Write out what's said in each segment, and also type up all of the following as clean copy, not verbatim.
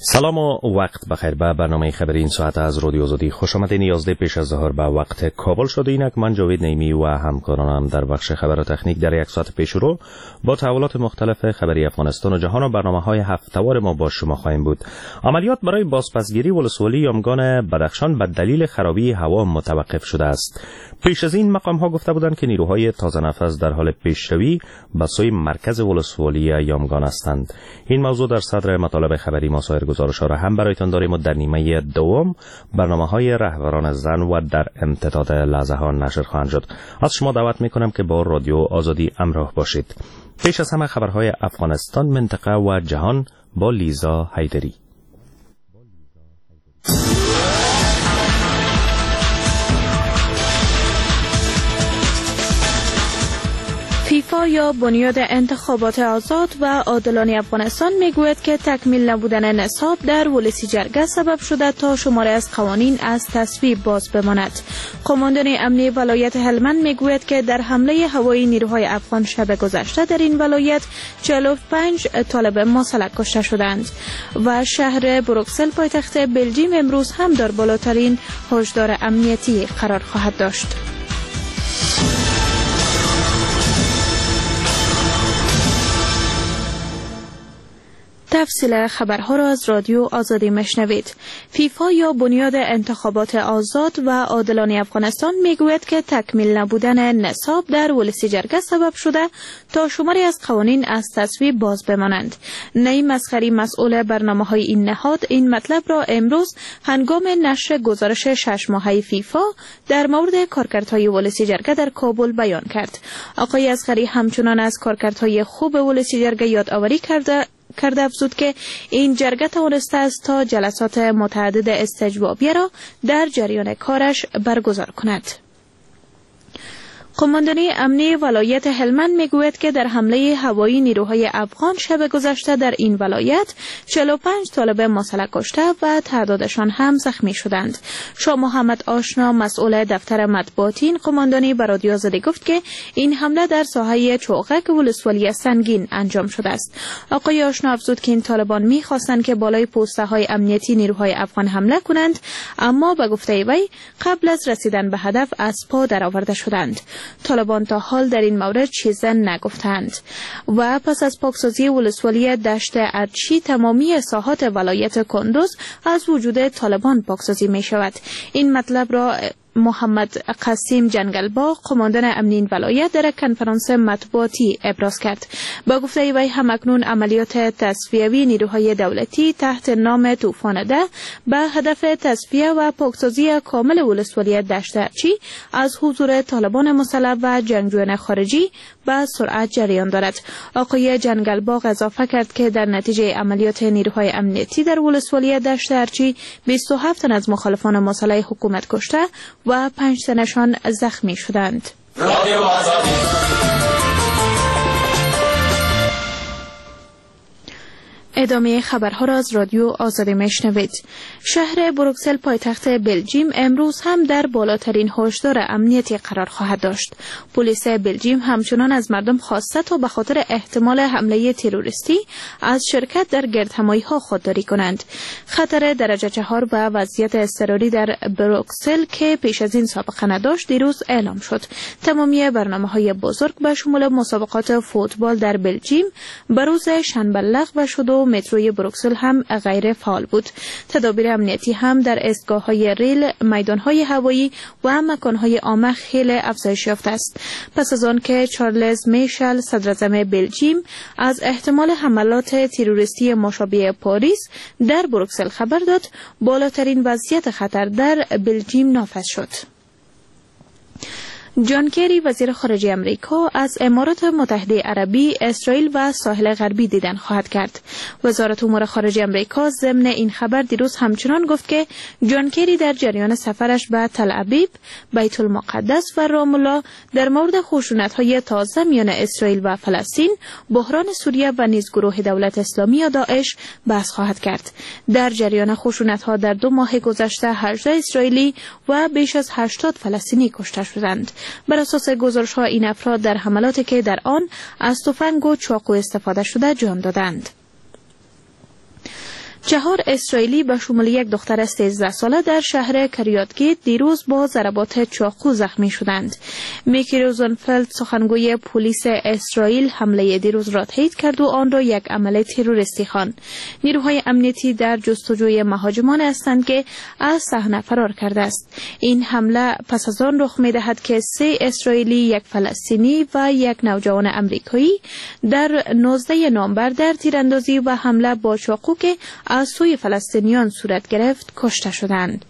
سلام و وقت بخیر. به برنامه خبری این ساعت از رادیو آزادی خوش آمدین. 11 پیش از ظهر به وقت کابل شده. اینک من جاوید نیمی و همکارانم در بخش خبر و تکنیک در یک ساعت پیش رو با تحولات مختلف خبری افغانستان و جهان و برنامه‌های هفته‌وار ما با شما خواهیم بود. عملیات برای بازپسگیری ولسوالی یامگان بدخشان به دلیل خرابی هوا متوقف شده است. پیش از این مقام‌ها گفته بودند که نیروهای تازه نفس در حال پیشروی به سوی مرکز ولسوالی یامگان هستند. این موضوع در صدر مطالب خبری ما سایر گزارش‌ها را هم برایتان داریم و در نیمه دوم برنامه‌های رهبران زن و در امتداد لحظه ها نشر خواهند شد. از شما دعوت می‌کنم که با رادیو آزادی همراه باشید. پیش از همه خبرهای افغانستان، منطقه و جهان با لیزا حیدری. فیفا یا بنیاد انتخابات آزاد و عادلانه افغانستان میگوید که تکمیل نبودن نصاب در ولسی جرگه سبب شده تا شماری از قوانین از تصویب باز بماند. قماندان امنی ولایت هلمند میگوید که در حمله هوایی نیروهای افغان شب گذشته در این ولایت 45 طالب مسلح کشته شدند و شهر بروکسل پایتخت بلژیم امروز هم در بالاترین هشدار امنیتی قرار خواهد داشت. تفصیل خبرها را از رادیو آزادی مشنوید. فیفا یا بنیاد انتخابات آزاد و عادلانه افغانستان میگوید که تکمیل نبودن نصاب در ولسی جرگه سبب شده تا شماری از قوانین از تصویب باز بمانند. نعیم مسخری مسئول برنامه‌های این نهاد این مطلب را امروز هنگام نشر گزارش 6 ماهه فیفا در مورد کارکردهای ولسی جرگه در کابل بیان کرد. آقای اصغری همچنان از کارکردهای خوب ولسی جرگه یادآوری کرده افزود که این جرگه توانسته است تا جلسات متعدد استجوابیه را در جریان کارش برگزار کند. قماندانی امنی ولایت هلمند میگوید که در حمله هوایی نیروهای افغان شب گذشته در این ولایت 45 طالب مسلح کشته و تعدادشان هم زخمی شدند. شاه محمد آشنا مسئول دفتر مطبوعاتی قماندانی به رادیو آزادی گفت که این حمله در ساحه چوغک ولسوالی سنگین انجام شده است. آقای آشنا افزود که این طالبان می‌خواستند که بالای پوسته‌های امنیتی نیروهای افغان حمله کنند، اما به گفته وی قبل از رسیدن به هدف از پا درآورده شدند. طالبان تا حال در این مورد چیزی نگفتند و پس از پاکسازی ولسوالی دشت ارچی تمامی ساحات ولایت کندوز از وجود طالبان پاکسازی می شود. این مطلب را محمد قاسم جنگلباغ قماندان امنی ولایت در کنفرانس مطبوعاتی ابراز کرد. با گفته وی همکنون عملیات تصفیوی نیروهای دولتی تحت نام طوفان ده به هدف تصفیه و پاکسازی کامل ولسوالی دشت ارچی از حضور طالبان مسلح و جنگجویان خارجی به سرعت جریان دارد. آقای جنگلباغ اضافه کرد که در نتیجه عملیات نیروهای امنیتی در ولسوالی دشت ارچی 27 تن از مخالفان مسلح حکومت کشته و 5 تنشان زخمی شدند. ادامه خبرها را از رادیو آزادی میشنوید. شهر بروکسل پایتخت بلژیم امروز هم در بالاترین هشدار امنیتی قرار خواهد داشت. پلیس بلژیم همچنان از مردم خواسته تا به خاطر احتمال حمله تروریستی از شرکت در گردهمایی‌ها خودداری کنند. خطر درجه 4 و وضعیت اضطراری در بروکسل که پیش از این سابقه نداشت دیروز اعلام شد. تمامی برنامه‌های بزرگ به شمول مسابقات فوتبال در بلژیم به روز شنبه لغو شد و متروی بروکسل هم غیر فعال بود. تدابیر امنیتی هم در ایستگاه‌های ریل، میدان‌های هوایی و مکان‌های عامه خیلی افزایش یافته است. پس از آن که چارلز میشل صدراعظم بلژیم از احتمال حملات تروریستی مشابه پاریس در بروکسل خبر داد، بالاترین وضعیت خطر در بلژیم نافذ شد. جان کری وزیر خارجه امریکا از امارات متحده عربی، اسرائیل و ساحل غربی دیدن خواهد کرد. وزارت امور خارجه امریکا ضمن این خبر دیروز همچنان گفت که جان کری در جریان سفرش به تل ابیب، بیت المقدس و رام الله در مورد خشونت‌های تازه میان اسرائیل و فلسطین، بحران سوریه و نیز گروه دولت اسلامی یا داعش بحث خواهد کرد. در جریان خشونت‌ها در 2 ماه گذشته 18 اسرائیلی و بیش از 80 فلسطینی کشته شدند. بر اساس گزارش‌ها این افراد در حملاتی که در آن از تفنگ و چاقو استفاده شده جان دادند. 4 اسرائیلی به شمول یک دختر 13 ساله در شهر کریات دیروز با ضربات چاقو زخمی شدند. میکی روزنفلد سخنگوی پلیس اسرائیل حمله دیروز را تایید کرد و آن را یک عمل تروریستی خواند. نیروهای امنیتی در جستجوی مهاجمان هستند که از صحنه فرار کرده است. این حمله پس از آن رخ می‌دهد که 3 اسرائیلی، یک فلسطینی و یک نوجوان امریکایی در 19 نوامبر در تیراندازی و حمله با چاقو که از سوی فلسطینیان صورت گرفت کشته شدند.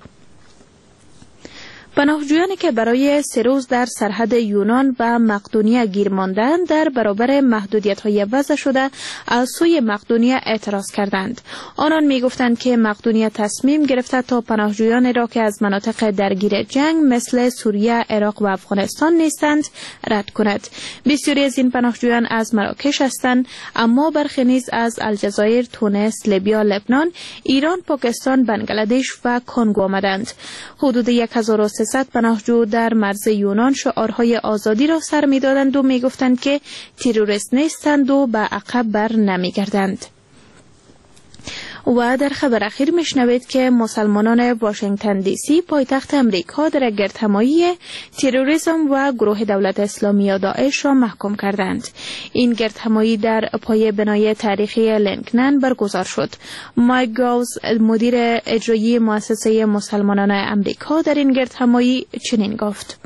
پناهجویانی که برای 3 روز در سرحد یونان و مقدونیه گیر ماندند در برابر محدودیت‌های وضع شده از سوی مقدونیه اعتراض کردند. آنان می‌گفتند که مقدونیه تصمیم گرفته تا پناهجویان را که از مناطق درگیر جنگ مثل سوریه، عراق و افغانستان نیستند رد کند. بسیاری از این پناهجویان از مراکش هستند، اما برخی نیز از الجزایر، تونس، لیبیا، لبنان، ایران، پاکستان، بنگلادش و کنگو آمدند. حدود 1300 پناهجو در مرز یونان شعارهای آزادی را سر می‌دادند و می‌گفتند که تروریست نیستند و به عقب بر نمی‌گردند. و در خبر اخیر میشنوید که مسلمانان واشنگتن دی سی پایتخت امریکا در گردهمایی تروریسم و گروه دولت اسلامی یا داعش را محکوم کردند. این گردهمایی در پای بنای تاریخی لینکن برگزار شد. مایک گاوز مدیر اجرایی مؤسسه مسلمانان امریکا در این گردهمایی چنین گفت: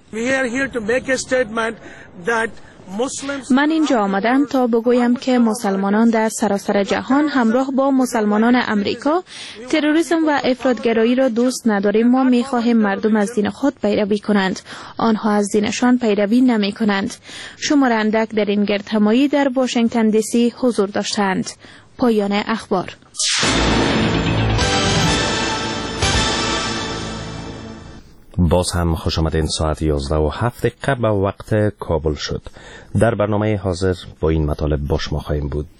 من اینجا آمدم تا بگویم که مسلمانان در سراسر جهان همراه با مسلمانان امریکا تروریسم و افراطگرایی را دوست نداریم. ما می‌خواهیم مردم از دین خود پیروی کنند. آنها از دینشان پیروی نمی کنند. شمار اندک در این گردهمایی در واشنگتن دی سی حضور داشتند. پایان اخبار. باز هم خوش آمدین. ساعت 11:07 به وقت کابل شد. در برنامه حاضر با این مطالب با شما خواهیم بود.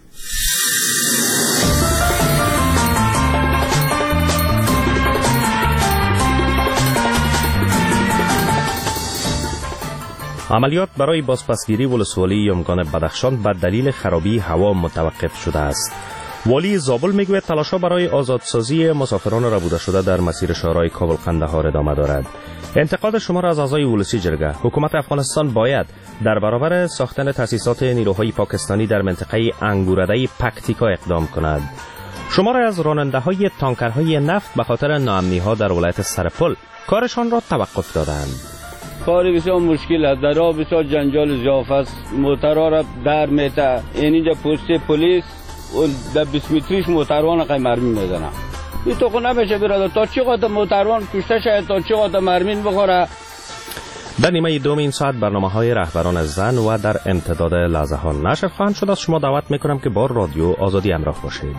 عملیات برای بازپسگیری ولسوالی یمگان بدخشان به دلیل خرابی هوا متوقف شده است. والی زابل میگوید تلاش‌ها برای آزادسازی مسافران ربوده شده در مسیر شهرهای کابل قندهار ادامه دارد. انتقاد شمار از اعضای ولسی جرگه: حکومت افغانستان باید در برابر ساختن تأسیسات نیروهای پاکستانی در منطقه انگورده پکتیکا اقدام کند. شمار از راننده‌های تانکرهای نفت به خاطر ناامنی‌ها در ولایت سرپل کارشان را توقف دادند. کاری بسیار مشکل است، در راه بسیار جنجال اضافه است. موترها را در میته، اینجا پست پلیس و در 20 متریش موتروان قیم مرمین میزنه. این تو خود نمیشه برادر، تا چی قدر موتروان کشته شاید، تا چی قدر مرمین بخوره. در نیمه دوم این ساعت برنامه‌های رهبران زن و در امتداد لحظه ها نشر خواهند شد. از شما دعوت میکنم که با رادیو آزادی همراه باشید.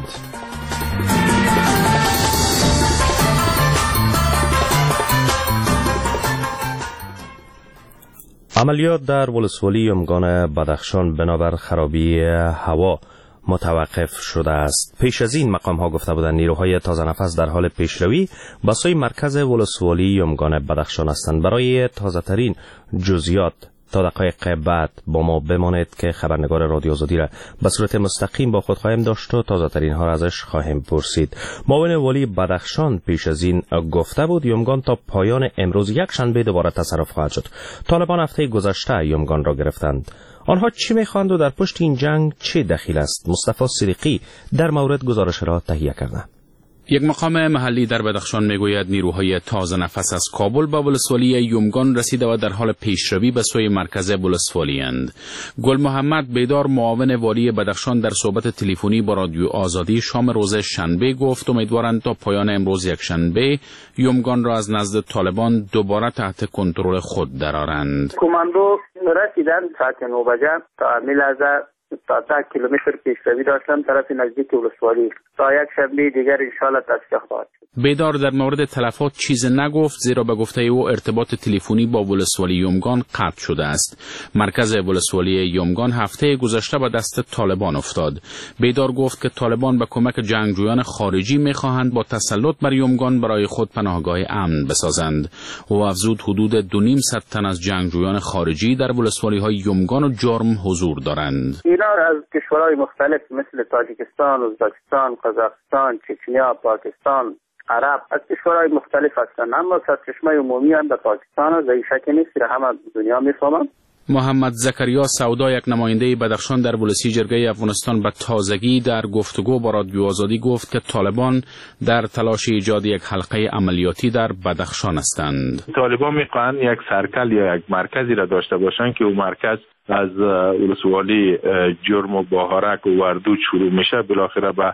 عملیات در ولسوالی یمگان بدخشان بنابر خرابی هوا متوقف شده است. پیش از این مقام ها گفته بودند نیروهای تازه نفس در حال پیشروی به سوی مرکز ولسوالی یمگان بدخشان هستند. برای تازه ترین جزئیات تا دقایق بعد با ما بمانید که خبرنگار رادیو آزادی را به صورت مستقیم با خود خواهیم داشت و تازه ترین ها را ازش خواهیم پرسید. معاون والی بدخشان پیش از این گفته بود یمگان تا پایان امروز یک شنبه دوباره تصرف خواهد شد. طالبان هفته گذشته یمگان را گرفتند. آنها چی میخواند و در پشت این جنگ چه دخیل است؟ مصطفی صدیقی در مورد گزارش را تهیه کرده. یک مقام محلی در بدخشان میگوید نیروهای تازه نفس از کابل به ولسوالی یمگان رسیده و در حال پیشروی به سوی مرکز ولسوالی اند. گل محمد بیدار معاون والی بدخشان در صحبت تلفنی با رادیو آزادی شام روز شنبه گفت امیدوارند تا پایان امروز یک شنبه یمگان را از نزد طالبان دوباره تحت کنترل خود درآورند. کماندو رسیدن ساعت 9 بجه تا میلازه تا 10 کیلومتر پیشروی داشتن طرف نزدیک ولسوالی تا یک شنبه دیگر انشالله تصفیه خواهد شد. بیدار در مورد تلفات چیز نگفت زیرا به گفته او ارتباط تلفنی با ولسوالی یمگان قطع شده است. مرکز ولسوالی یمگان هفته گذشته به دست طالبان افتاد. بیدار گفت که طالبان به کمک جنگجویان خارجی می‌خواهند با تسلط بر یمگان برای خود پناهگاه امن بسازند. او افزود حدود 2.5 تن از جنگجویان خارجی در ولسوالی‌های یمگان و جرم حضور دارند. اینا از کشورهای مختلف مثل تاجیکستان، ازبکستان، قزاقستان، چچنیا، پاکستان، عرب از کشورهای مختلف هستند، اما سرچشمه عمومی هم به پاکستان است و این شک نیست که همه دنیا میفهمند. محمد زکریا سودا، یک نماینده بدخشان در ولسی جرگه افغانستان، به تازگی در گفتگو با رادیو آزادی گفت که طالبان در تلاش ایجاد یک حلقه عملیاتی در بدخشان هستند. طالبان میخواهند یک سرکل یا یک مرکزی را داشته باشند که اون مرکز از ولسوالی جرم و باهرک و وردوج شروع میشه، بالاخره به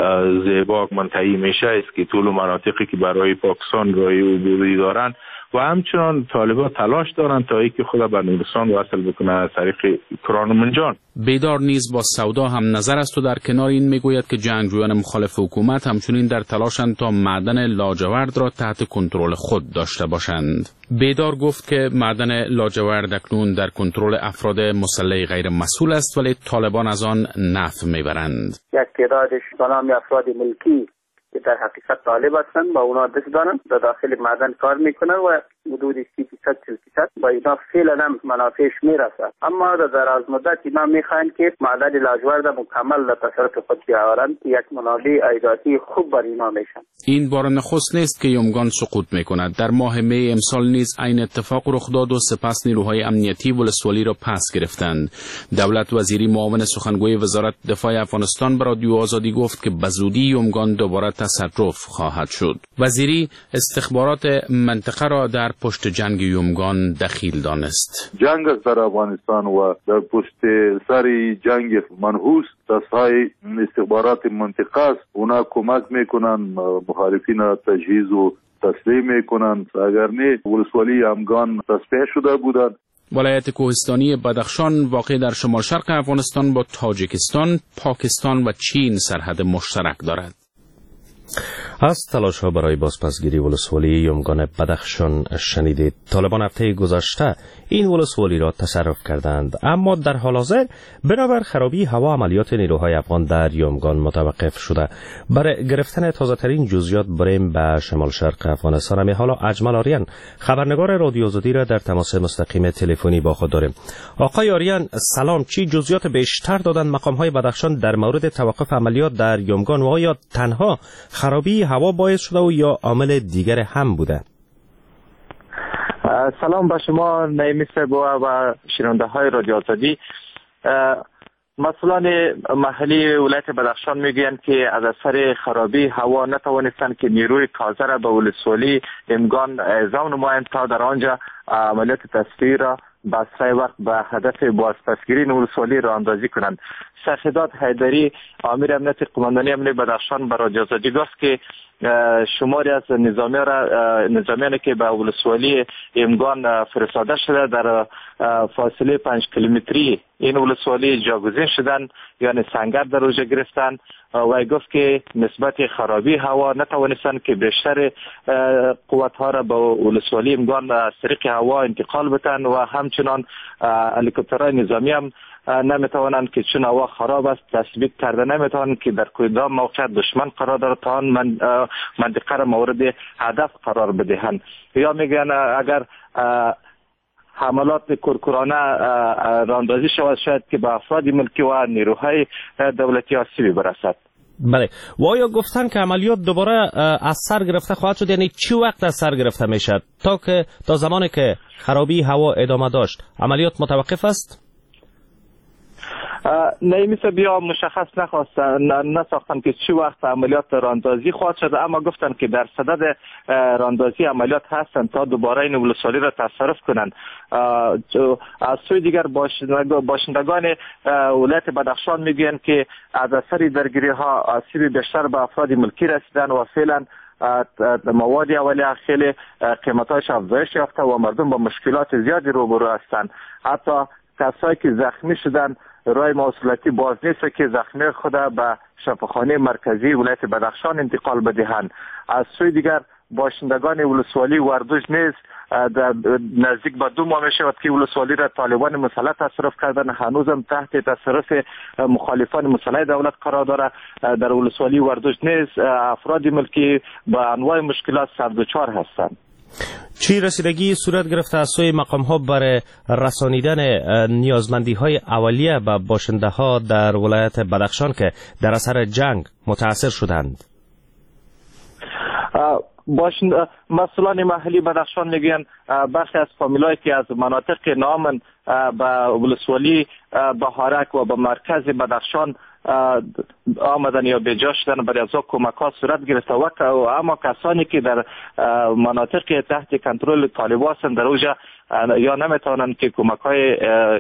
زیباک منتهی میشه است که طول مناطقی که برای پاکستان راه عبوری دارن و همچنان طالبان تلاش دارن تا اینکه خود به نورستان وصل بکنه از طریق کرانمنجان. بیدار نیز با سودا هم نظر است و در کنار این میگوید که جنگجویان مخالف حکومت همچنین در تلاشند تا معدن لاجورد را تحت کنترل خود داشته باشند. بیدار گفت که معدن لاجورد اکنون در کنترل افراد مسلح غیر مسئول است، ولی طالبان از آن نفع میبرند. یک تعدادش به نام افراد ملکی که در حقیقت طالب هستند با اونا دست دارن، در داخل معدن کار میکنن و حدود 30% با اینا فعلا هم منافعش میرسه، اما در دراز مدت اینا میخواین که معدن لاجورد مکمل در تصرف خود بیاورند که یک منابع عایداتی خوب بر اینا میشن. این بار نخست نیست که یومگان سقوط میکند. در ماه می امسال نیز عین اتفاق رخ داد و سپس نیروهای امنیتی ولسوالی را پس گرفتند. دولت وزیری معاون سخنگوی وزارت دفاع افغانستان به رادیو آزادی گفت که به زودی یومگان دوباره تصرف خواهد شد. وزیری استخبارات منطقه را در پشت جنگ یومگان دخیل دانست. جنگ در افغانستان و در پشت سر جنگ منحوس دستهای استخبارات منطقه است. اونا کمک میکنن، مخالفین را تجهیز و تسلیم میکنن، اگر نه ولسوالی یومگان تصفیه شده بودند. ولایت کوهستانی بدخشان واقع در شمال شرق افغانستان با تاجیکستان، پاکستان و چین سرحد مشترک دارد. از تلاش‌ها برای بازپسگیری ولسوالی یومگان بدخشان شنیدید. طالبان هفته گذشته این ولسوالی را تصرف کردند، اما در حال حاضر بنابر خرابی هوا عملیات نیروهای افغان در یومگان متوقف شده. برای گرفتن تازه‌ترین جزئیات بریم به شمال شرق افغانستان. همین حالا اجمل آریان خبرنگار رادیو آزادی را در تماس مستقیم تلفنی با خود داریم. آقای آریان سلام، چی جزئیات بیشتر دادند مقام‌های بدخشان در مورد توقف عملیات در یومگان و آیا تنها خرابی هوا باعث شده و یا عامل دیگر هم بوده؟ سلام به شما نعیمی صاحب و شنونده های رادیو آزادی. مسئولان محلی ولایت بدخشان میگویند که از اثر خرابی هوا نتوانستند که نیروی تازه را به ولسوالی یومگان اعزام نمایند تا در آنجا عملیات تصفیه را به اسرع وقت به هدف بازپسگیری ولسوالی را اندازی کنند. سرخداد حیدری امیر امنیت قماندانی امنیت بدخشان به رادیو آزادی گفت که شماری از نظامیانی که به ولسوالی یومگان فرستاده شده در فاصله 5 کیلومتری این ولسوالی جاگزین شدن، یعنی سنگر در اوجه گرفتن و گفت که نسبت خرابی هوا نتوانستند که بیشتر قوت‌ها را به ولسوالی یومگان از طریق هوا انتقال بدن و همچنان هلیکوپترهای نظامی هم نمیتوانند که چون هوا خراب است تثبیت کرده نمیتوانند که در کدام موقع دشمن قرار دارد تا آن منطقه را مورد هدف قرار بدهند. یا میگن اگر حملات کورکورانه راندازی شود شاید که به افراد ملکی و نیروهای دولتی آسیبی برسد. بله، و آیا گفتن که عملیات دوباره از سر گرفته خواهد شد؟ یعنی چی وقت از سر گرفته میشد؟ تا زمانی که خرابی هوا ادامه داشت عملیات متوقف است؟ نمیشه بیا مشخص نساختن که چی وقت عملیات راندازی خواهد شد، اما گفتن که در صدد راندازی عملیات هستند تا دوباره این ولسوالی را تصرف کنند. از سوی دیگر باشندگان ولایت بدخشان میگویند که از اثر درگیری ها آسیب بیشتر به افراد ملکی رسیدن و فعلا مواد اولیه خیلی قیمتاش افزایش یافته و مردم با مشکلات زیادی روبرو هستند. حتی کسایی که زخمی شدن راه مواصلاتی باز نیست که زخمی خود به شفاخانه مرکزی ولایت بدخشان انتقال بدهند. از سوی دیگر باشندگان ولسوالی وردوج نیز نزدیک به 2 ماه میشود که ولسوالی را طالبان مسلح تصرف کردن، هنوزم تحت تصرف مخالفان مسلح دولت قرار دارد. در ولسوالی وردوج نیز افراد ملکی با انواع مشکلات سر دچار هستند. چی رسیدگی صورت گرفته از سوی مقام ها برای رسانیدن نیازمندی های اولیه به باشنده ها در ولایت بدخشان که در اثر جنگ متاثر شدند؟ مسئولان محلی بدخشان میگن برخی از فامیلایی که از مناطق نامن به ولسوالی بهارک و به مرکز بدخشان آمدن یا به جا شدن برای از کمک ها صورت گرفته و اما کسانی که در مناطق تحت کنترل طالبان هستند در اوجا یا نمیتونن که کمک های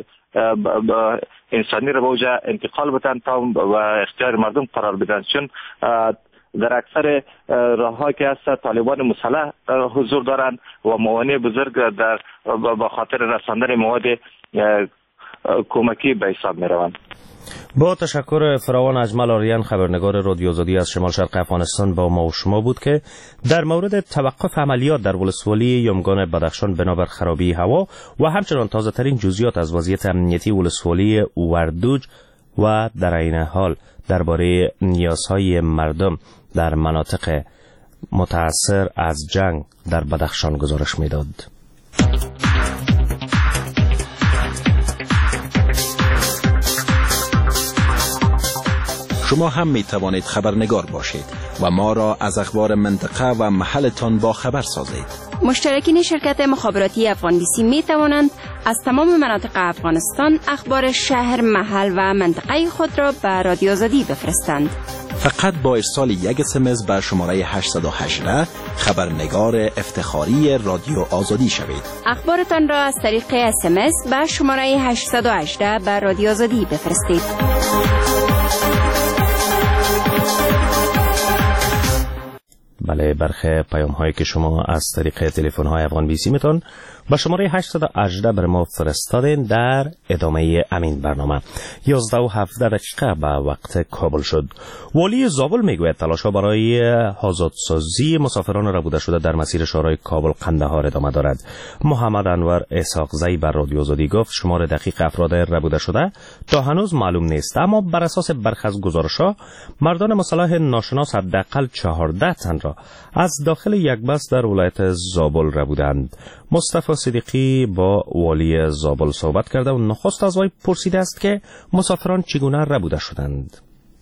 انسانی را به اوجا انتقال بدن تا و اختیار مردم قرار بدن، چون در اکثر راه‌ها که هست طالبان مسلح حضور دارند و موانع بزرگ در به خاطر رساندن مواد کمکی به حساب می‌روند. با تشکر فراوان اجمل آریان، خبرنگار رادیو آزادی از شمال شرق افغانستان با ما و شما بود که در مورد توقف عملیات در ولسوالی یمگان بدخشان بنابر خرابی هوا و همچنان تازه ترین جزئیات از وضعیت امنیتی ولسوالی وردوج و در عین حال درباره نیازهای مردم در مناطق متاثر از جنگ در بدخشان گزارش میداد. شما هم می توانید خبرنگار باشید و ما را از اخبار منطقه و محلتان با خبر سازید. مشترکین شرکت مخابراتی افغان بیسی می توانند از تمام مناطق افغانستان اخبار شهر، محل و منطقه خود را به رادیو آزادی بفرستند. فقط با ارسال یک SMS بر شماره 818 خبرنگار افتخاری رادیو آزادی شوید. اخبارتان را از طریق SMS به شماره 818 بر رادیو آزادی بفرستید. بله، برخی پیام هایی که شما از طریق تلفن های افغان بیسی میتون با شماره 818 بر ما فرستادین در ادامه امین برنامه. 11:17 به وقت کابل شد. والی زابل میگوید تلاش ها برای آزادسازی مسافران ربوده شده در مسیر شهرهای کابل قندهار ادامه دارد. محمد انور اسحاقزی بر رادیو آزادی گفت شمار دقیق افراد ربوده شده تا هنوز معلوم نیست، اما بر اساس برخی از گزارش‌ها مردان مسلح ناشناس حداقل 14 تن را از داخل یک بس در ولایت زابل ربودند. مصطفی صدیقی با والی زابل صحبت کرده و نخست از وی پرسیده است که مسافران چگونه ربوده شدند.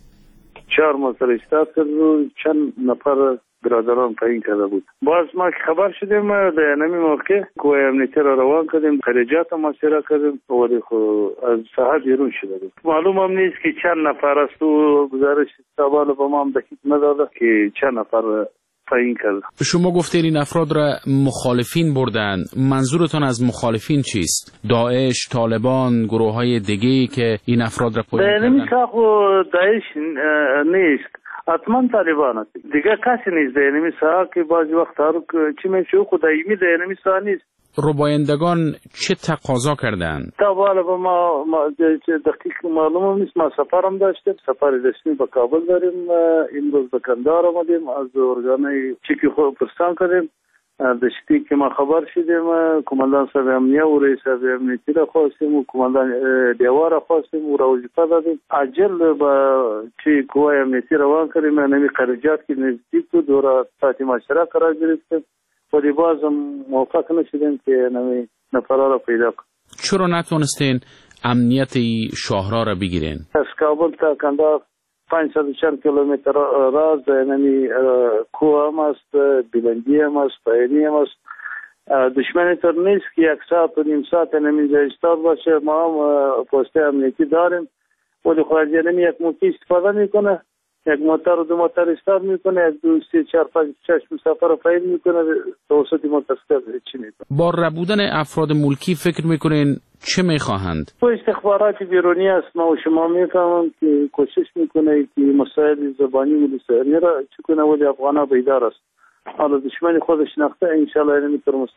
4 مسافر استاد کردن، چند نفر برادران پایین کرده بود. باز ما خبر شدیم در نمی موقع کوه امنیتی را روان کردیم، خریجات محاصره کردیم ولی از ساحه بیرون شده بود. معلوم هم نیست که چند نفر است و گزارش سوال با ما هم دقیق نداده که چند نفر پایین کرد. شما گفتید این افراد را مخالفین بردن، منظورتان از مخالفین چیست؟ داعش، طالبان، گروه‌های دیگه‌ای که این افراد را پایین کردن؟ نمی‌ساخت داعش نیست، حتما طالبان است. دیگه کسی نیست در اینمی ساحه که بعضی وقت چی میشه خدایمی در اینمی ساحه نیست. ربایندگان چه تقاضا کردند؟ تا بالا با ما دقیق معلوم نیست. ما سفرم داشتیم، سفر رسمی به کابل داریم، امروز به کندهار آمدیم، از ارگانهای چکی خود پرسان کردیم. دشتی که ما خبر شدیم کماندان صاحب امنیه و رئیس صاحب امنیتی را خواستیم و کماندان دیوار را خواستیم و را وظیفه دادیم عجل با چی قوای امنیتی روان کردیم. نمی خارجات که نزدیک بود و را ساعت معاشره قرار گرفتیم ولی باز هم موفق نشدیم که نمی نفرها را پیدا کنیم. چرا نتونستین امنیت شاهرها را بگیرین؟ از کابل تا کندهار 500 چند کیلومتر راز نمی کوه هم است، بلندی هم است، پایینی هم است. دشمنی تر نیست که 1 ساعت و نیم ساعت نمی ایستاد باشه. ما هم پوسته امنیتی داریم ولی خارجی نمی یک موتی استفاده میکنه، یک موتر و 2 موتر استاد میکنه، 1 2 3 4 5 6 مسافر رو پایین میکنه، توسط متاسفانه چی میکنه. با ربودن افراد ملکی فکر میکنین چه میخواهند؟ تو استخبارات بیرونی است، ما و شما میفهمم که کوشش میکنه که مسائل زبانی و لسانی را چکنه ولی افغانا بیدار است. حالا دشمن خودش نخته انشالله نمیتونه مسائل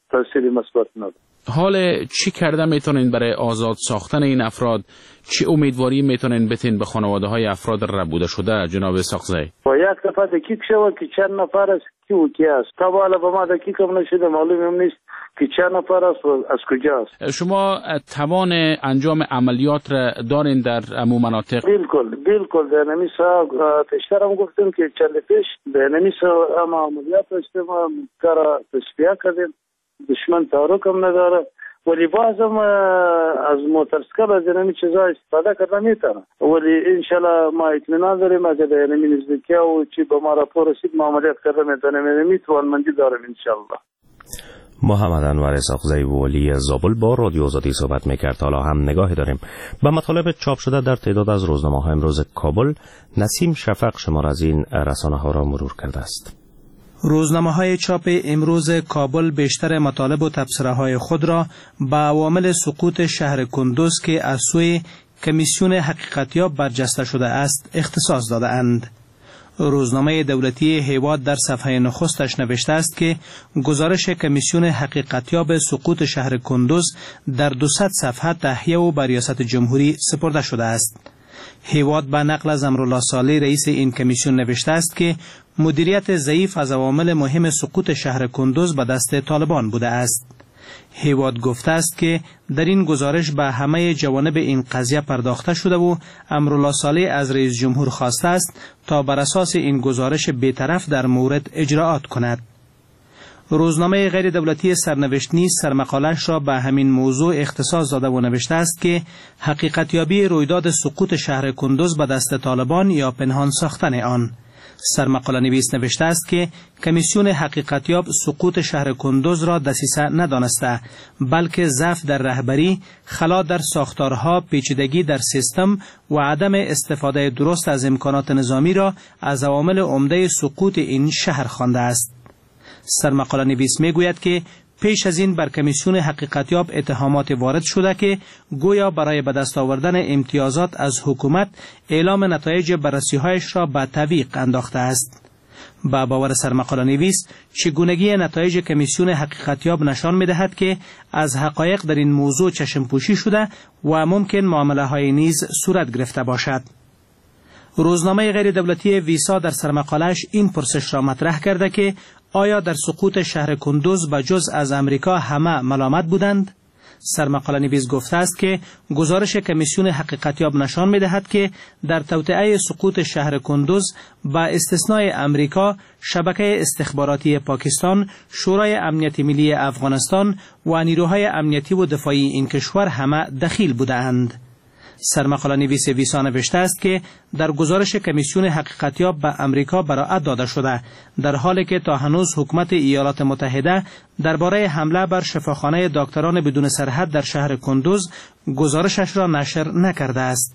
تاثیر مثبت نداره. حال چی کرده میتونین برای آزاد ساختن این افراد؟ چه امیدواری میتونین بتین به خانواده های افراد ربوده شده جناب ساقزی؟ با یک دفعه دقیق شود که چند نفر است کی و کی است. تا حالا به ما دقیق هم نشده، معلوم هم نیست که چند نفر است و از کجا است. شما توان انجام عملیات را دارین در امو مناطق؟ بالکل در نمیسا پیشتر هم گفتیم که چند پیش در نمیسا اما عملیات داشتیم، کار تصفیه کردیم، دشمن تحرک هم نداره، ولی بازم از موترسکل از اینمی چیزا استفاده کردن میتونه، ولی انشالله ما اطمینان داریم اگر در اینمی نزدیکی و چی به ما راپور رسید ما عملیات کردن میتونیم، توانمندی داریم انشالله. محمد انور ساقزی ولی زابل با رادیو آزادی صحبت میکرد. حالا هم نگاهی داریم به مطالب چاپ شده در تعداد از روزنامه‌های امروز کابل. نسیم شفق شمار از این رسانه‌ها را مرور کرده است. روزنامه‌های چاپ امروز کابل بیشتر مطالب و تبصره‌های خود را به عوامل سقوط شهر کندوز که از سوی کمیسیون حقیقتیاب برجسته شده است اختصاص داده‌اند. روزنامه دولتی هیواد در صفحه نخستش نوشته است که گزارش کمیسیون حقیقتیاب سقوط شهر کندوز در 200 صفحه تهیه و بر ریاست جمهوری سپرده شده است. هیواد به نقل از امرالله صالح رئیس این کمیسیون نوشته است که مدیریت ضعیف از عوامل مهم سقوط شهر کندوز به دست طالبان بوده است. هیواد گفته است که در این گزارش به همه جوانب این قضیه پرداخته شده و امرالله صالح از رئیس جمهور خواسته است تا بر اساس این گزارش بی‌طرف در مورد اجراعات کند. روزنامه غیر دولتی سرنوشت نیز سرمقاله‌اش را به همین موضوع اختصاص داده و نوشته است که حقیقتیابی رویداد سقوط شهر کندوز به دست طالبان یا پنهان ساختن آن. سرمقاله نویس نوشته است که کمیسیون حقیقتیاب سقوط شهر کندوز را دسیسه ندانسته، بلکه ضعف در رهبری، خلا در ساختارها، پیچیدگی در سیستم و عدم استفاده درست از امکانات نظامی را از عوامل عمده سقوط این شهر خوانده است. سرمقاله نویس میگوید که پیش از این بر کمیسیون حقیقتیاب اتهامات وارد شده که گویا برای به دست آوردن امتیازات از حکومت اعلام نتایج بررسی‌هایش را به تعویق انداخته است. با باور سرمقاله نویس چگونگی نتایج کمیسیون حقیقتیاب نشان می‌دهد که از حقایق در این موضوع چشم پوشی شده و ممکن معامله‌های نیز صورت گرفته باشد. روزنامه غیر دولتی ویسا در سرمقاله‌اش این پرسش را مطرح کرده که آیا در سقوط شهر کندوز به جز از امریکا همه ملامت بودند؟ سرمقاله نویس گفته است که گزارش کمیسیون حقیقتیاب نشان می‌دهد که در توطئه سقوط شهر کندوز با استثنای امریکا، شبکه استخباراتی پاکستان، شورای امنیت ملی افغانستان و نیروهای امنیتی و دفاعی این کشور همه دخیل بودند. سرمقاله نویس ویسا نوشته است که در گزارش کمیسیون حقیقتیاب به امریکا براءت داده شده، در حالی که تا هنوز حکومت ایالات متحده درباره حمله بر شفاخانه دکتران بدون سرحد در شهر کندوز گزارشش را نشر نکرده است.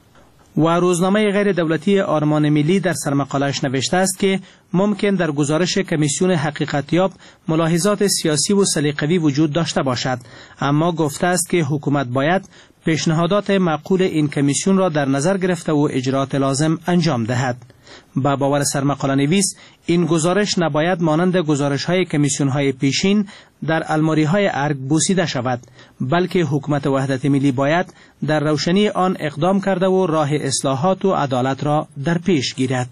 و روزنامه غیر دولتی آرمان ملی در سرمقاله‌اش نوشته است که ممکن در گزارش کمیسیون حقیقتیاب ملاحظات سیاسی و سلیقه‌ای وجود داشته باشد، اما گفته است که حکومت باید پیشنهادات معقول این کمیسیون را در نظر گرفته و اجراات لازم انجام دهد. با باور سرمقاله نویس این گزارش نباید مانند گزارش‌های کمیسیون‌های پیشین در الماری‌های ارگ بوسیده شود، بلکه حکومت وحدت ملی باید در روشنی آن اقدام کرده و راه اصلاحات و عدالت را در پیش گیرد.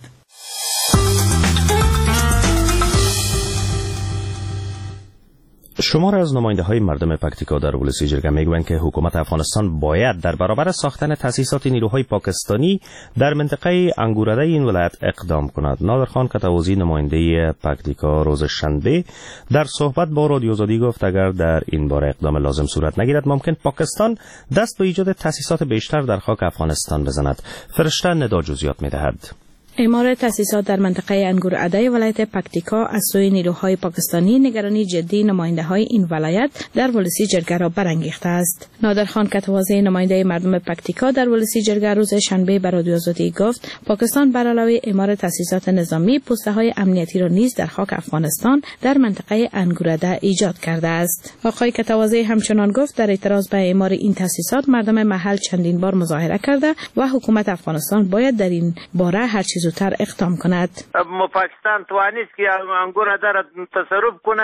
شمار از نماینده‌های مردم پکتیکا در ولسی جرگه میگویند که حکومت افغانستان باید در برابر ساختن تأسیسات نیروهای پاکستانی در منطقه انگورده این ولایت اقدام کند. نادرخان کتوازی نماینده پکتیکا روز شنبه در صحبت با رادیو آزادی گفت اگر در این باره اقدام لازم صورت نگیرد ممکن پاکستان دست به ایجاد تأسیسات بیشتر در خاک افغانستان بزند. فرشته ندا جزئیات می‌دهد. اعمار تأسیسات در منطقه انگورعده ولایت پکتیکا از سوی نیروهای پاکستانی نگرانی جدی نماینده‌های این ولایت در ولسی جرگه را برانگیخته است. نادرخان کتوازی نماینده مردم پکتیکا در ولسی جرگه روز شنبه به رادیو آزادی گفت پاکستان بر علاوه اعمار تأسیسات نظامی پست‌های امنیتی را نیز در خاک افغانستان در منطقه انگورعده ایجاد کرده است. آقای کتوازی همچنان گفت در اعتراض به اعمار این تأسیسات مردم محل چندین بار مظاهره کرده و حکومت افغانستان باید در این باره هر چیز زودتر اقدام کند. پاکستان توانست که انگور را تصرف کنه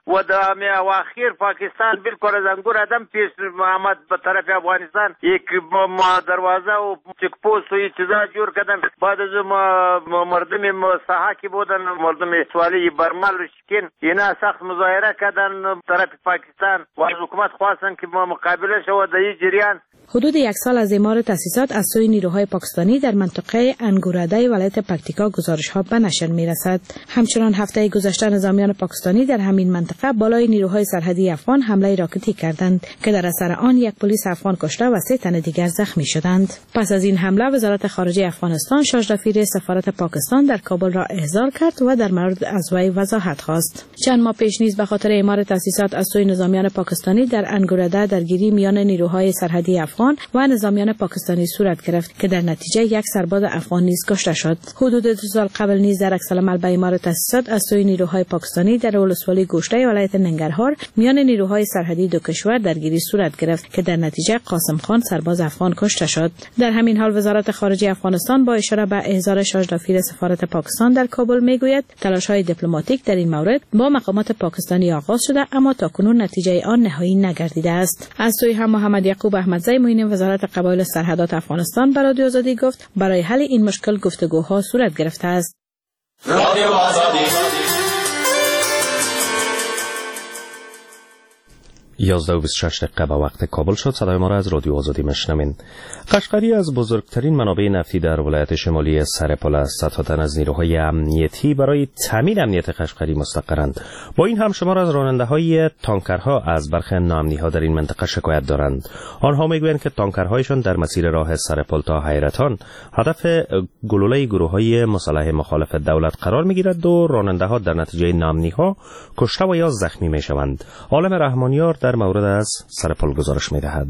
و و اخیر پاکستان بالکل از انگور آدم پیش محمد به طرف افغانستان یک دروازه و چک پوست و چیزا جور کردن. بعد از مردم ساحه بودن مردم سوالی برمل و شکن اینا سخت مظاهره کردن طرف پاکستان و از حکومت خواستن که مقابله شود در این جریان. حدود یک سال از اعمار تأسیسات از سوی نیروهای پاکستانی در منطقه انگورده ولایت پکتیکا گزارش‌ها به نشر می‌رسد. همچنان هفته گذشته نظامیان پاکستانی در همین منطقه بالای نیروهای سرحدی افغان حمله راکتی کردند که در اثر آن یک پلیس افغان کشته و 3 تن دیگر زخمی شدند. پس از این حمله وزارت خارجه افغانستان شاج دفیر سفارت پاکستان در کابل را احضار کرد و در مورد از وی وضاحت خواست. چند ماه پیش نیز به خاطر اعمار تأسیسات از سوی نظامیان پاکستانی در انگورده درگیری میان نیروهای سرحدی افغان و نظامیان پاکستانی صورت گرفت که در نتیجه یک سرباز افغان نیز کشته شد. حدود 2 سال قبل نیز در عکس‌العمل به اعمار تأسیسات از سوی نیروهای پاکستانی در ولسوالی گوشته ولایت ننگرهار میان نیروهای سرحدی دو کشور درگیری صورت گرفت که در نتیجه قاسم خان سرباز افغان کشته شد. در همین حال وزارت خارجه افغانستان با اشاره به احضار شاج دفیر سفارت پاکستان در کابل میگوید تلاش‌های دیپلماتیک در این مورد با مقامات پاکستانی آغاز شده اما تاکنون نتیجه آن نهایی نگردیده است. از سوی هم محمد یعقوب احمدزی معین وزارت قبایل سرحدات افغانستان به رادیو آزادی گفت برای حل این مشکل گفتگوها صورت گرفته است. رادیو آزادی 11:26 دقیقه به وقت کابل شد. صدای ما را از رادیو آزادی میشنوین. قشقری از بزرگترین منابع نفتی در ولایت شمالی سرپل است. صدها تن از نیروهای امنیتی برای تامین امنیت قشقری مستقرند. با این هم شمار از راننده‌های تانکرها از برخی ناامنی‌ها در این منطقه شکایت دارند. آنها میگویند که تانکرهایشان در مسیر راه سرپل تا حیرتان هدف گلوله گروه‌های مسلح مخالف دولت قرار می‌گیرد و راننده‌ها در نتیجه ناامنی‌ها کشته و یا زخمی می‌شوند. عالم رحمانیار در مورد از سرپل گزارش می‌دهد.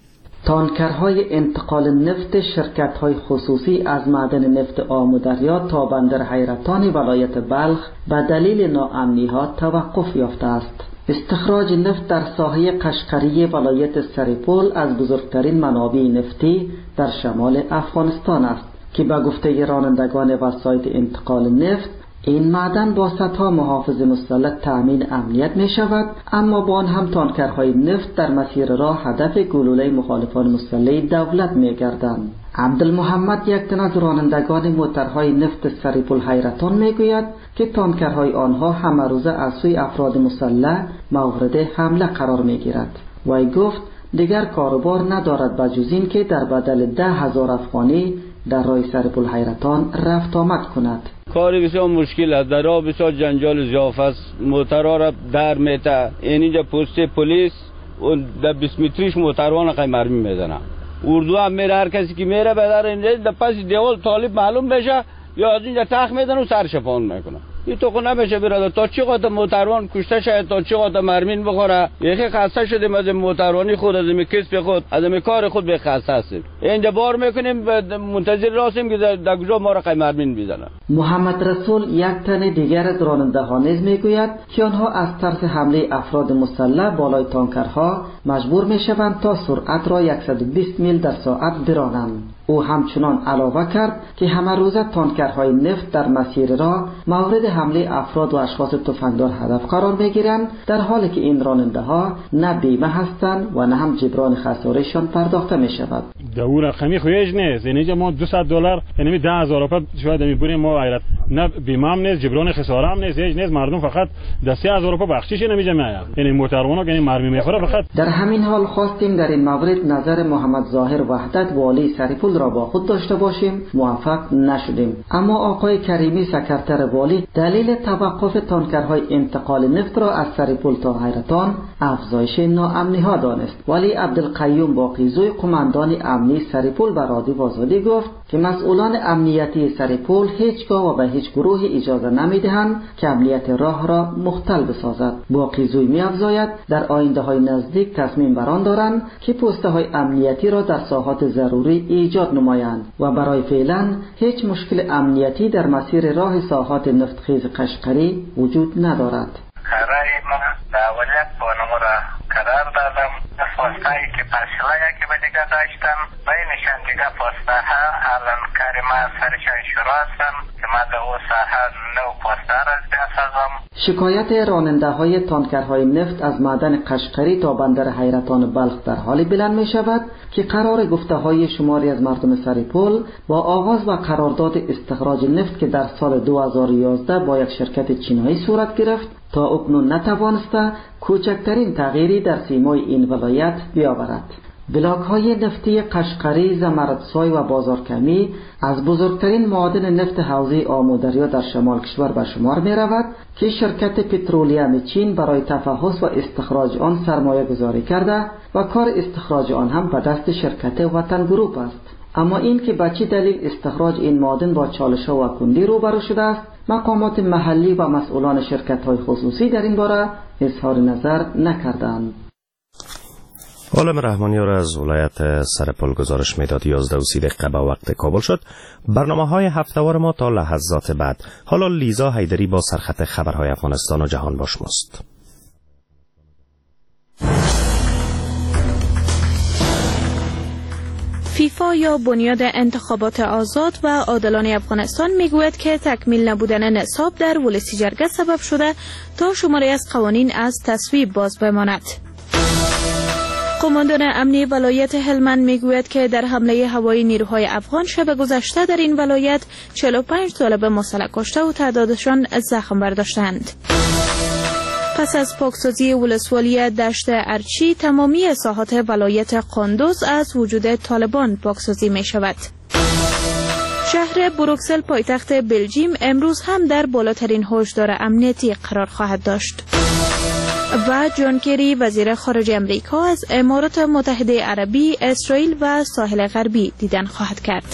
تانکرهای انتقال نفت شرکت‌های خصوصی از معدن نفت آمو دریا تا بندر حیرتان ولایت بلخ به دلیل ناامنی‌ها توقف یافته است. استخراج نفت در ساحه قشقری ولایت سرپل از بزرگترین منابع نفتی در شمال افغانستان است که به گفته رانندگان وسایل انتقال نفت این معدن با صدها محافظ مسلح تأمین امنیت می شود، اما با آن هم تانکرهای نفت در مسیر راه هدف گلوله مخالفان مسلح دولت می گردند. عبدالمحمد یک تن از رانندگان موترهای نفت سرپل حیرتان می گوید که تانکرهای آنها همه روزه از سوی افراد مسلح مورد حمله قرار می گیرد. وی گفت دیگر کاروبار ندارد بجز این که در بدل 10,000 افغانی در راه سرپل حیرتان رفت آمد کند. کاری بسیار مشکل است، در راه بسیار جنجال زیاف است، موترها را در میته اینجا پست پلیس و در 20 متریش موتروان قی مرمی میزنه. اردو هم میره، هر کسی که میره بدر اینجا در پس دیوال طالب معلوم بشه یا از اینجا تخ میزنه و سرش پان میکنه. این تو خود نمیشه برادر، تا چی قدر موتروان کشته شاید، تا چی قدر مرمین بخوره. یکی خسته شدیم از موتروانی خود، از این کسب خود، از این کار خود به خسته هستیم. اینجا بار میکنیم منتظر راستیم که در کجا ما را قی مرمین بزنه. محمد رسول یک تن دیگر از راننده ها نیز میگوید که آنها از ترس حمله افراد مسلح بالای تانکرها مجبور میشوند تا سرعت را 120 میل در ساعت برانند. او همچنان علاوه کرد که همه روزه تانکرهای نفت در مسیر راه مورد حمله افراد و اشخاص تفنگدار هدف قرار میگیرند، در حالی که این راننده ها نه بیمه هستند و نه هم جبران خسارهشان پرداخته می شود. دو رقمی خویش نیست، یعنی ما $200 یعنی 10,000 روپیه شاید میبریم ما غیرت، نه بیمه هم نیست، جبران خساره هم نیست، هیچ نیست. مردم فقط 3,000 روپیه بخشش نمیجه میاد، یعنی موتروانو یعنی مرمی میخوره فقط. در همین حال خواستیم در این مورد نظر محمد ظاهر وحدت والی سرپل را با خود داشته باشیم، موفق نشدیم. اما آقای کریمی سکرتر والی دلیل توقف تانکرهای انتقال نفت را از سرپل تا حیرتان افزایش ناامنی‌ها دانست. ولی عبدالقیوم باقیزوی قماندان امنی سرپل به رادیو آزادی گفت که مسئولان امنیتی سرپل هیچگاه و به هیچ گروه اجازه نمیدهند که امنیت راه را مختل بسازد. باقیزوی می‌افزاید در آینده‌های نزدیک تصمیم بر آن دارند که پست‌های امنیتی را در ساحات ضروری ایجاد نمایند و برای فعلا هیچ مشکل امنیتی در مسیر راه ساحات نفتخیز قشقری وجود ندارد. کارای ما دولت با نمورا قرار دادم، پستایی که پرشلایی که به دیگه داشتم بینشان دیگه پسته ها الان کاری ما سرشان شروع هستم که ما در او ساحه نو پسته را شکایت راننده های تانکرهای نفت از معدن قشقری تا بندر حیرتان بلخ در حالی بلند می شود که قرار گفته های شماری از مردم سریپول با آغاز و قرارداد استخراج نفت که در سال 2011 با یک شرکت چینایی صورت گرفت تا اکنون نتوانسته کوچکترین تغییری در سیمای این ولایت بیاورد. بلاک های نفتی قشقری، زمردسای و بازارکمی از بزرگترین معادن نفت حوزه آمودریا در شمال کشور به شمار می رود که شرکت پترولیم چین برای تفحص و استخراج آن سرمایه گذاری کرده و کار استخراج آن هم به دست شرکت وطن گروپ است. اما این که به چه دلیل استخراج این معادن با چالش و کندی روبرو شده است، مقامات محلی و مسئولان شرکت های خصوصی در این باره اظهار نظر نکردند. عالم رحمانیار از ولایت سرپل گزارش میداد. 11:30 به وقت کابل شد. برنامه‌های هفته‌وار ما تا لحظات بعد. حالا لیزا حیدری با سرخط خبرهای افغانستان و جهان با شماست. فیفا یا بنیاد انتخابات آزاد و عادلانه افغانستان میگوید که تکمیل نبودن نصاب در ولسی جرگه سبب شده تا شماری از قوانین از تصویب باز بماند. قماندان امنی ولایت هلمند میگوید که در حمله هوایی نیروهای افغان شب گذشته در این ولایت 45 طالب مسلح کشته و تعدادشان زخم برداشتند. پس از پاکسازی ولسوالی دشت ارچی، تمامی ساحات ولایت قندوز از وجود طالبان پاکسازی می شود. شهر بروکسل پایتخت بلژیم امروز هم در بالاترین هشدار امنیتی قرار خواهد داشت. و جان کری وزیر خارجه امریکا از امارات متحده عربی، اسرائیل و ساحل غربی دیدن خواهد کرد.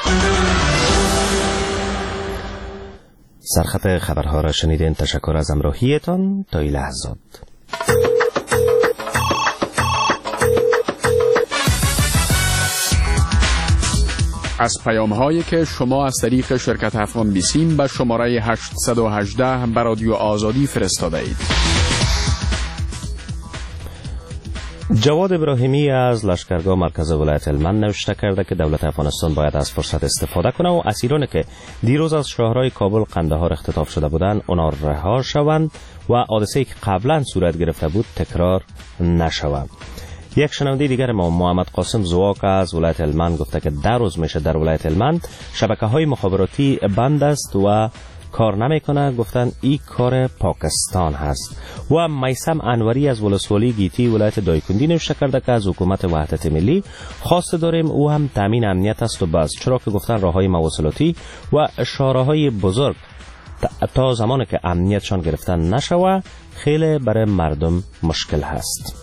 سرخط خبرها را شنیدین. تشکر از همراهیتان تا این لحظات. از پیام‌هایی که شما از طریق شرکت افغان بیسیم به شماره 818 به رادیو آزادی فرستاده اید. جواد ابراهیمی از لشکرگاه مرکز ولایت هلمند نوشته کرده که دولت افغانستان باید از فرصت استفاده کنه و اسیرانی که دیروز از شهرهای کابل، قندهار اختطاف شده بودند اونا رها شوند و حادثه‌ای که قبلا صورت گرفته بود تکرار نشود. یک شنونده دیگر ما محمد قاسم زواک از ولایت هلمند گفته که در روز میشه در ولایت هلمند شبکه‌های مخابراتی بند است و کار نمیکنه. گفتن این کار پاکستان هست. و میثم انوری از ولسوالی گیتی ولایت دایکندی نوشته کرده که از حکومت وحدت ملی خواسته داریم او هم تامین امنیت است و بس، چرا که گفتن راههای مواصلاتی و شاهراهای بزرگ تا زمانی که امنیتشان گرفتن نشوه خیلی برای مردم مشکل هست.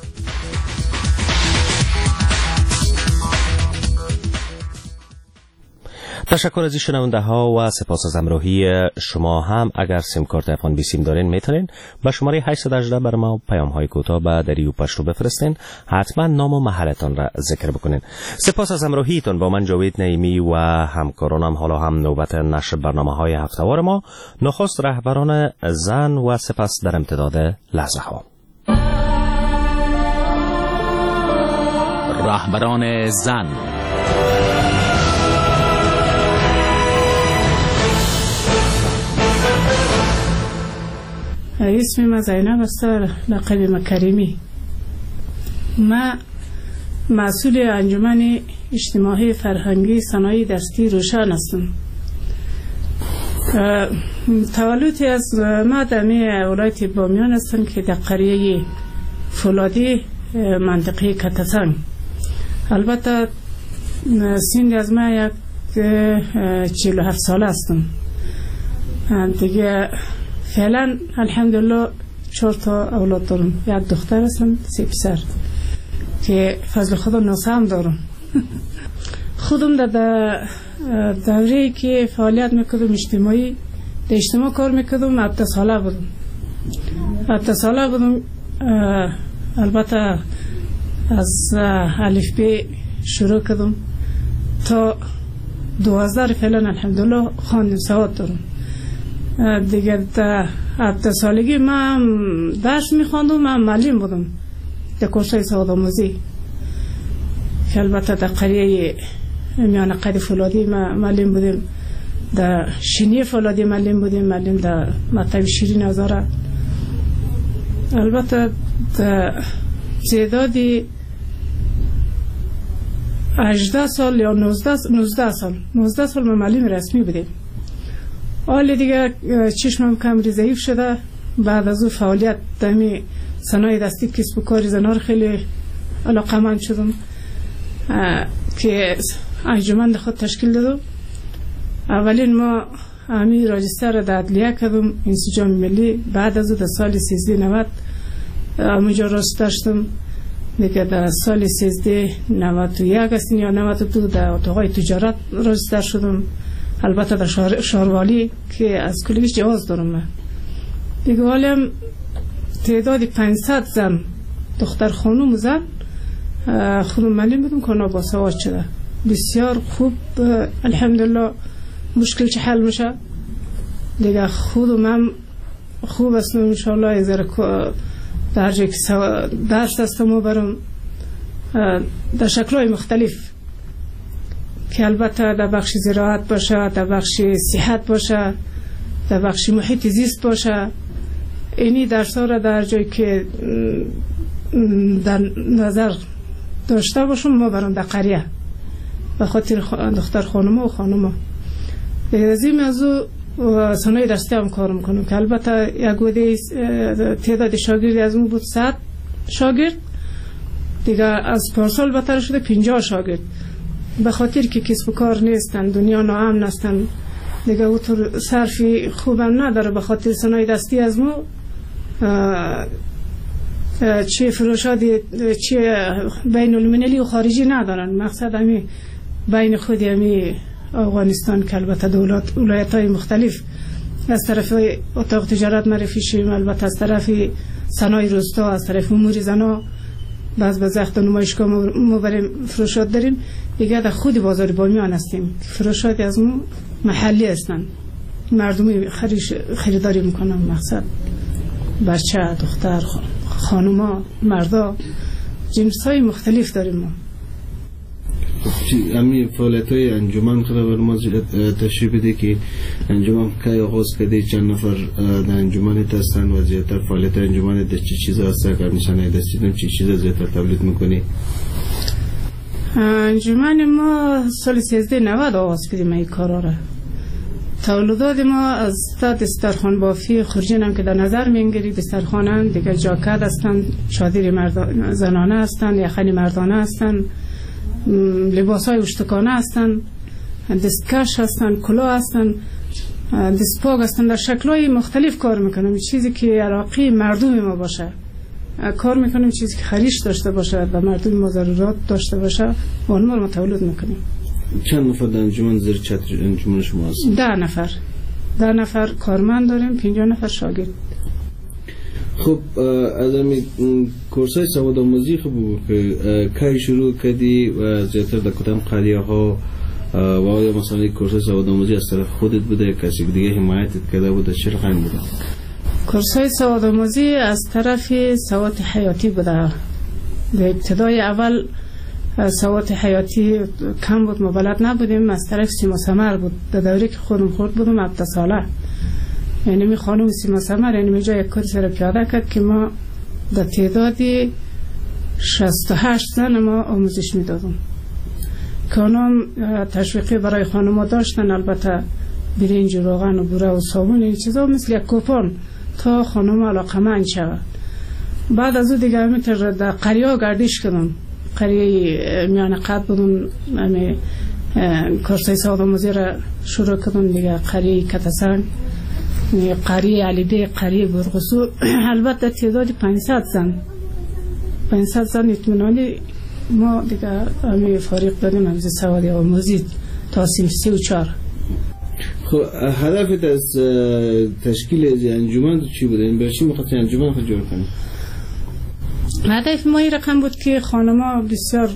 تشکر از شنونده ها و سپاس از همراهی شما. هم اگر سیم کارت افغان بی سیم دارین میتونین به شماره 818 بر ما پیام های کوتاه به دریو پشتو بفرستین. حتما نام و محلتان را ذکر بکنین. سپاس از همراهیتون با من جاوید نعیمی و همکارانم. حالا هم نوبت نشر برنامه های هفته‌وار ما. نخست رهبران زن و سپس در امتداد لحظه ها. رهبران زن. اسم ما زینب است، لقب ما کریمی. ما مسئول انجمن اجتماعی فرهنگی صنایع دستی روشن هستم. تولدی از ما در ولایت بامیان هستم که در قریه فولادی منطقه کتسنگ. البته سن از ما یک 47 ساله هستم. دیگه فعلا الحمدلله 4 تا اولاد دارم. یک دختر هستم، 3 پسر که فضل خدا ناسه هم دارم. خودم در دوره‌ای که فعالیت میکردم اجتماعی، در اجتماع کار میکردم. 7 ساله بودم. 7 ساله بودم. البته از الف ب شروع کردم تا 12 فعلا الحمدلله خواندم، سواد دارم. دیگه در 7 سالگی من درس میخواندم. من معلم بودم در کورسای سواد آموزی که البته در قریه میان قریه فولادی من معلم بودم. در شینی فولادی معلم بودیم، معلم در مکتب شیرین هزاره. البته در تعدادی 18 سال یا 19 سال ما معلم رسمی بودیم. حالی دیگه چشمم کم ضعیف شده. بعد از اون فعالیت دمی صنایع دستی کسب و کار زنان خیلی علاقه‌مند شدم که انجمن خود تشکیل دادم. اولین ما همین راجستر در عدلیه کردم انسجام ملی. بعد از اون در سال 1390 همونجا راجستر شدم دیگه. در سال 1391 است یا 92 در اتاقای تجارت راجستر شدم. البته در شهروالی که از کلیش جواز دارم من دیگه. حالیم تعدادی 500 زن دختر خانوم زن خودم معلم بودم که اونا باسواد شده. بسیار خوب الحمدلله. مشکل چه حل میشه دیگه. خودم هم خوب هستم انشاءالله. یه ذره در جایی که درس هستم برم در شکلهای مختلف که البته در بخش زراعت باشه، در بخش صحت باشه، در بخش محیط زیست باشه. اینی درس ها را در جایی که در نظر داشته باشم ما برام در قریه به خاطر دختر خانم و خانم. از این موضوع صنایع دستی هم کار میکنم که البته یک وعده تعداد شاگردی از اون بود 100 شاگرد دیگه. از پارسال بهتر شده 50 شاگرد به خاطر که کسب و کار نیستن، دنیا ناامن هستن دیگه. او طور صرفی خوبم نداره به خاطر صنایع دستی از ما چه فروشات چه بین المللی و خارجی ندارن. مقصد همی بین خودی همی افغانستان که البته ولایت های مختلف از طرف اتاق تجارت معرفی شیم، البته از طرف صنایع روستا، از طرف امور زنا بعض وقتا نمایشگاه ما بریم فروشات داریم دیگه. در خود بازار بامیان هستیم. فروشات از ما محلی هستن، مردمی خریداری میکنن. مقصد بچه، دختر، خانوما، مردا، جنس های مختلف داریم ما. امی فعالیت های انجمن خدا ما تشریح بده که انجمن که آغاز کرده، چند نفر در انجمن هستن و زیادتر فعالیت انجمن در چی چیزا هست که نشانه دستیدن چی چیزا زیادتر تبلیغ میکنی؟ انجمن ما سال 1390 آغاز کردیم این کارا را. تولدات ما از دسترخوان بافی خورجین هم که در نظر می‌گیری دسترخوان دیگه جاکت هستن، چادر زنانه هستن، یخنی مردانه هستن، لباسای اشتکانه هستن، دستکش هستن، کلاه هستن، دستپاگ هستن. در شکل‌های مختلف کار میکنیم. چیزی که عراقی مردم ما باشه کار میکنیم، چیزی که خریش داشته باشه و مردم ما ضرورات داشته باشه و اون ما تولید میکنیم. چند نفر در انجمن زیر چتر انجمن شما هستن؟ 10 نفر کارمند داریم، 50 نفر شاگرد. خب از امی کورسای سواد آموزی خب که شروع کردی و زیادتر در کدام قریه ها و آیا مثلا کورسای سواد آموزی از طرف خودت بوده کسی دیگه حمایتت کرده بوده چه رقم بوده؟ کورسای سواد آموزی از طرف سواد حیاتی بوده. به ابتدای اول سواد حیاتی کم بود، ما بلد نبودیم. از طرف سیما سمر بود. در دوره که خودم خورد بودم 7 ساله، یعنی می خانم سیما سمر یعنی می جا یک کاری سر پیاده کرد که ما در تعدادی 68 زن ما آموزش می دادم که اونام تشویقی برای خانم ها داشتن. البته برنج و روغن و بوره و صابون این چیزا مثل یک کوپن تا خانم علاقمند شود. بعد از او دیگه همینطور در قریه گردش کردم. قریه میان قد بودم، کورسای سواد آموزی را شروع کردم دیگه. قریه کتسنگ، قریه علیده، قریه برغسو. البته تعدادی 500 زن اطمینانی ما دیگه همی فارغ دادیم از سواد آموزی تا صنف 3 و 4. خب هدفت از تشکیل انجمن چی بوده؟ این برچی میخواستی انجمن خود جور کنی؟ هدف ما این رقم بود که خانم‌ها بسیار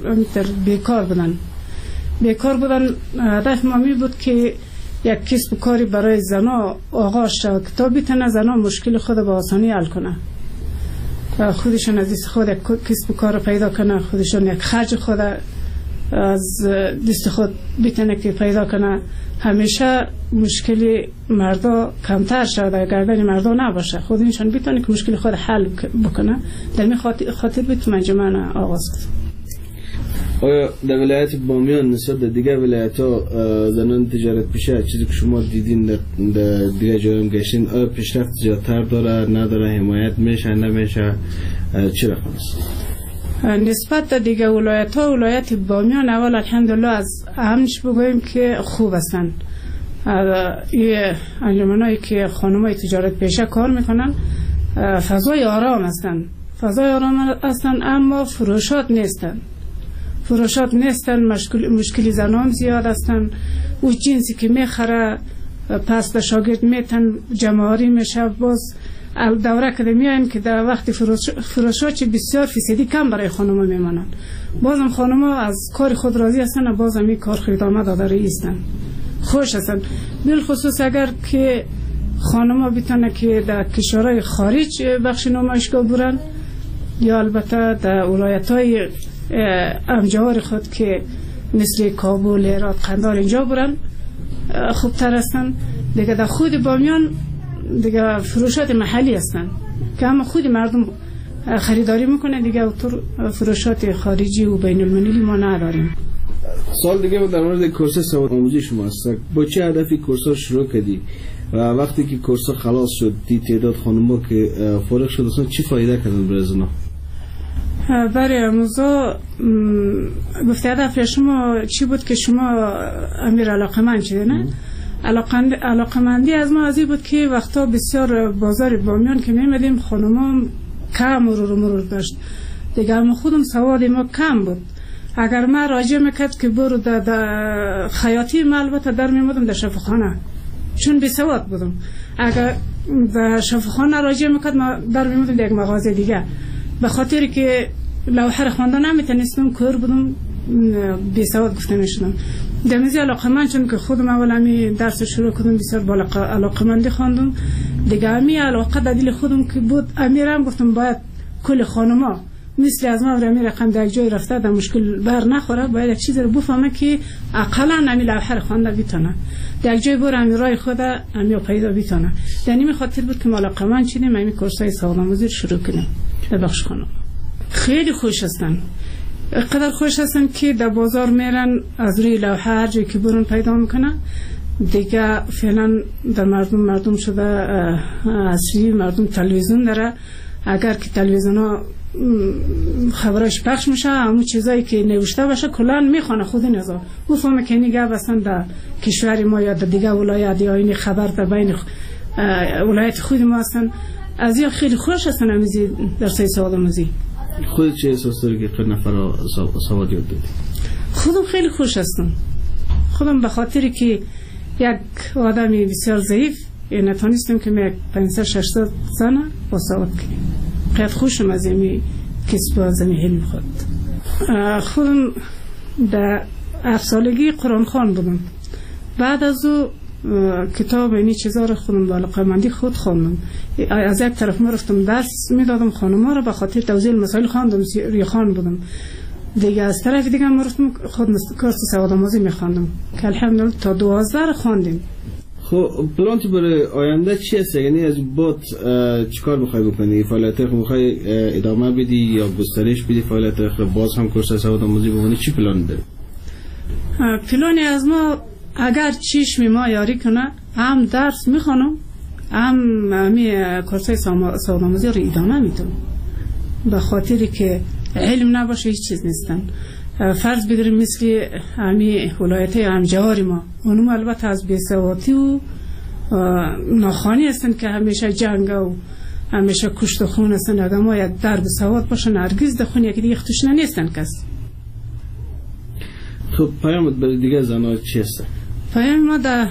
بیکار بودن. هدف ما می بود که یک کسب و کاری برای زنا آغاز شد تا بتونه زنا مشکل خود به آسانی حل کنه، خودشون از خود یک کسب و کار پیدا کنه، خودشون یک خرج خود از دست خود بتونه که پیدا کنه همیشه مشکل مردا کمتر شود و گردن مردا نباشه خود اینشان بتونه که مشکل خود حل بکنه در این خاطر بتونه انجمن آغاز کنه. آیا در ولایت بامیان نسبت در دیگر ولایت ها زنان تجارت پیشه چیزی که شما دیدین در دیگر جایم گشتین آیا پیشرفت زیادتر داره نداره حمایت میشه نمیشه چی رقم است؟ نسبت در دیگر ولایت ها ولایت بامیان اول الحمدلله از اهمش بگوییم که خوب هستن. این انجمنایی که خانمای تجارت پیشه کار میکنن فضای آرام هستن اما فروشات نیستن مشکلی زنان زیاد هستن او جنسی که میخره پس به شاگرد میتن جمعاری میشه باز دوره کده میاین که در وقت فروشات بسیار فیصدی کم برای خانم میمانن بازم خانم از کار خود راضی هستن و بازم این کار خدمت داره ایستن خوش هستن بالخصوص اگر که خانم ها بیتونه که در کشورهای خارج بخش نمایشگاه برن یا البته در ولایت های امجار خود که مثل کابل، هرات، قندهار اینجا برن خوبتر هستن دیگه. در خود بامیان دیگه فروشات محلی هستن که هم خود مردم خریداری میکنه دیگه اوتر فروشات خارجی و بین المللی ما نداریم. سال دیگه در مورد کورس سواد آموزی شما است با چه هدفی کورس ها شروع کردی و وقتی که کورس ها خلاص شد تعداد خانم ها که فارغ شد اصلا چی فایده کردن برای زنها؟ برای موضوع گفته هدف شما چی بود که شما امیر علاقمند شده نه؟ علاقمندی از ما از این بود که وقتا بسیار بازار بامیان که میمدیم خانم کم مرور داشت دیگه ما خودم سواد ما کم بود. اگر ما راجع میکرد که برو در خیاطی ما البته در میمدم در شفاخانه چون بی سواد بودم. اگر در شفاخانه راجع میکرد ما در میمدم در یک مغازه دیگه به خاطر که لوحه خواندن نمیتونستم کور بودم بی سواد گفته میشدم. دمیزی علاقمند چون که خودم اول همی درس شروع کردم بسیار بالا علاقمندی خواندم دیگه همی علاقه در دل خودم که بود امیرم گفتم باید کل خانما مثل از ما امیر رقم در جای رفته در مشکل بر نخوره باید یک چیز رو بفهمه که اقلا همی لوحه خوانده بیتونه در جای بر امیرای خود همی پیدا بیتونه. در این خاطر بود که ما علاقمند شدیم همی کورسای سوادآموزی شروع کردیم در بخش خانم. خیلی خوش هستن قدر خوش هستن که در بازار میرن از روی لوحه هر جایی که برون پیدا میکنن دیگه فعلا در مردم شده اصلی مردم تلویزیون داره اگر که تلویزیون ها خبرش پخش میشه همون چیزایی که نوشته باشه کلان میخوانه خود نظر او فهمه که اینگه بستن در کشور ما یا در دیگه ولایت یا این خبر در بین ولایت خود ما هستن از این خیلی خوش هستن همیزی درسای سوادآموزی. خود چه احساس داری که قد نفر سواد یاد دادی؟ خودم خیلی خوش هستم خودم به خاطری که یک آدمی بسیار ضعیف نتونستم که من 500-600 سنه با سواد کنیم قد خوشم از این کسب و از این علم خودم در 7 سالگی قرآن خوان بودم بعد از او کتاب اینی چیزا رو خودم با علاقمندی خود خواندم از یک طرف ما رفتم درس میدادم خانم‌ها رو به خاطر توضیح مسائل خواندم ریخان بودم دیگه از طرف دیگه ما رفتم خود کورس سوادآموزی میخواندم که الحمدلله تا 12 رو خواندیم. خب پلانت برای آینده چی هست؟ یعنی از بعد چیکار میخوای بکنی؟ فعالیت میخوای ادامه بدی یا گسترش بدی فعالیت باز هم کورس سوادآموزی بکنی؟ چی پلان داری؟ پلانی از ما اگر چشم ما یاری کنه هم درس میخوانم هم همی کورسای سوادآموزی رو ادامه میدم به خاطری که علم نباشه هیچ چیز نیستن. فرض بگیریم مثل همی ولایت امجار ما اونم البته از بیسوادی و ناخوانی هستن که همیشه جنگ و همیشه کشت و خون هستن اگر ما یک درب سواد باشن هرگز در خون یکی دیگه اختشنه نیستن کس. خب پیامت برای دیگه زنها چی هستن؟ پیام ما در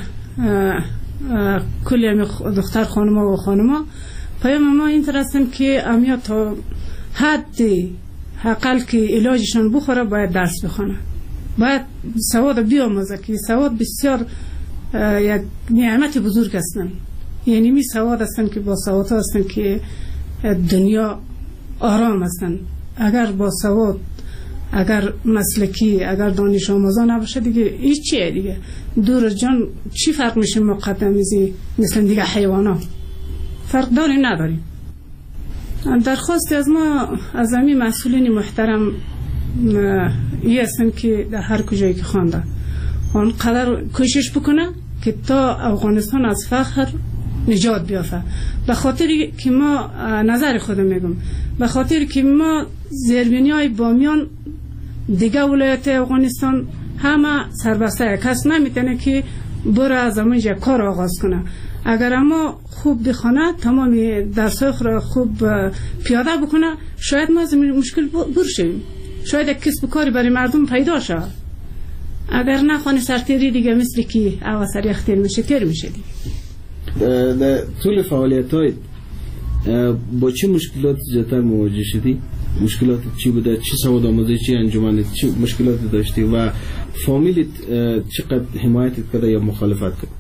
کلی دختر خانما و خانما پیام ما این هستن که امیا تا حدی حقل که علاجشان بخوره باید درس بخونه باید سواد بیاموزه که سواد بسیار یک نعمت بزرگ هستن یعنی می سواد هستن که با سواد هستن که دنیا آرام هستن. اگر با سواد اگر مسلکی، اگر دانش آموزان نباشه دیگه هیچ چیه دیگه. دور جان چی فرق میشه مقدمیزی مثل دیگه حیوانات؟ فرق داری نداریم. درخواست از ما از همین مسئولین محترم یه هستن که در هر کجایی که خوانده آنقدر کوشش بکنه که تا افغانستان از فقر نجات بیافته. به خاطر که ما نظر خودم میگم، به خاطر که ما زیربنیای بامیان دیگه ولایت افغانستان همه سربسته، کس نمیتونه که بره از همونجا کار آغاز کنه. اگر اما خوب بخونه تمام درسای خود را خوب پیاده بکنه شاید ما از مشکل برشیم، شاید یک کسب کاری برای مردم پیدا شد. اگر نخونه سرتیری دیگه مثل که اواسری اختیر میشه تیر میشه دیگه. در طول فعالیت های با چه مشکلات زیادتر مواجه شدی؟ مشکلات چی بوده؟ چی سواد آموزی، چی انجمن، چی مشکلاتی داشتی و فامیلیت چقدر حمایت کرده یا مخالفت کرد؟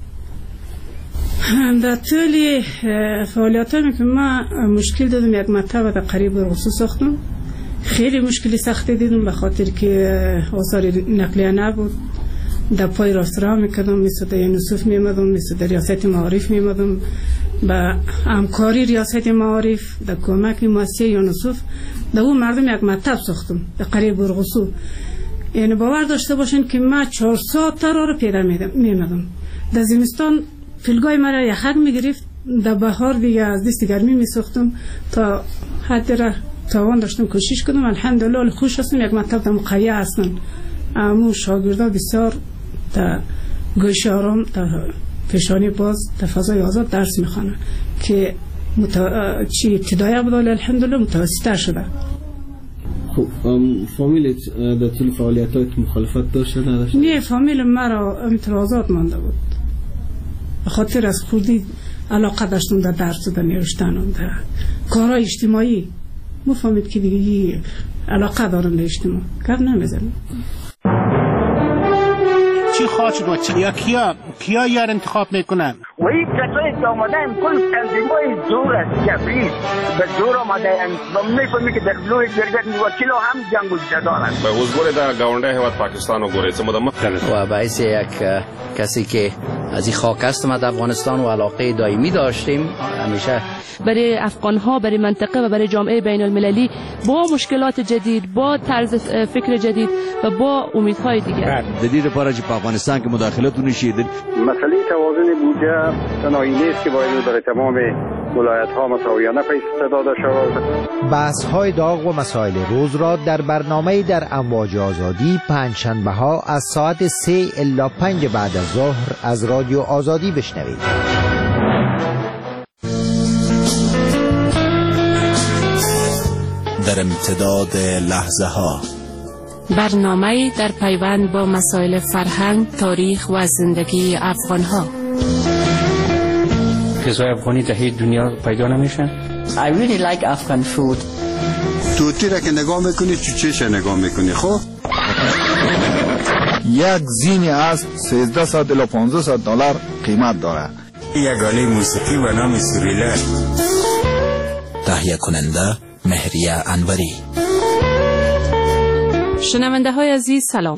در طول فعالیت های که ما مشکل دادم، یک مطب در قریب رخصوص ساختم، خیلی مشکلی سختی دیدم به خاطر که آثار نقلیه نبود. در پای راست راه میکردم، مثل در یونسوف میمدم، مثل در ریاست معارف میمدم، با همکاری ریاست معارف در کمک مؤسسه یونسوف در اون مردم یک مطب ساختم در قریب برغسو. یعنی باور داشته باشین که ما 4 ساعت تا راه رو پیدا میمدم. در زمستان فیلگای مرا یخک میگرفت، در بهار دیگه از دست گرمی میسوختم تا حد را توان داشتم کوشش کنم. الحمدلله خوش هستم، یک مطلب در مقیه هستن. امو شاگردا بسیار در گوش آرام، در پیشانی باز، در فضای آزاد درس میخوانن که چی ابتدایی بود الحمدلله متوسطه شده. خب فامیلت در طول فعالیتات مخالفت داشت نداشت؟ نه، فامیل مرا اعتراضات مانده بود. به خاطر از خودی علاقه داشتم در درس و در نوشتن و در کارهای اجتماعی. مفهمید که دیگه علاقه دارم به اجتماع، گپ نمیزنم. چی خواهد و یا کیا یار انتخاب میکنن؟ و این کسایی که آمدن کل تنظیمای زور است، جبریز به زور آمدن و میفهمی که در بلوی جرگت وکیل هم جنگ و جدال است. به حضور در گاونده هواد پاکستان و گوریزم و باعث یک کسی که از این خاک هستم از افغانستان و علاقه دائمی داشتیم همیشه برای افغان‌ها، برای منطقه و برای جامعه بین المللی با مشکلات جدید، با طرز فکر جدید و با امیدهای دیگر. دلیل پارچ په افغانستان کې مداخلت ونشي. مسئله توازن بودجه تنهایی نیست که باید برای تمام ولایت‌ها مساویانه پیش داده شود. بحث‌های داغ و مسائل روز را در برنامه در امواج آزادی پنجشنبه‌ها از ساعت 3 الی 5 بعد از ظهر از رادیو آزادی بشنوید. در امتداد لحظه ها برنامه در پیوند با مسائل فرهنگ، تاریخ و زندگی افغان ها. غذای افغانی در دنیا پیدا نمیشن. I really like Afghan food. توتی را که نگاه میکنی چوچهش نگاه میکنی. خب یک زین از 1300 الی 1500 دلار قیمت داره. یک آله موسیقی و نام سوریله. تهیه کننده مهریه انوری. شنونده های عزیز سلام.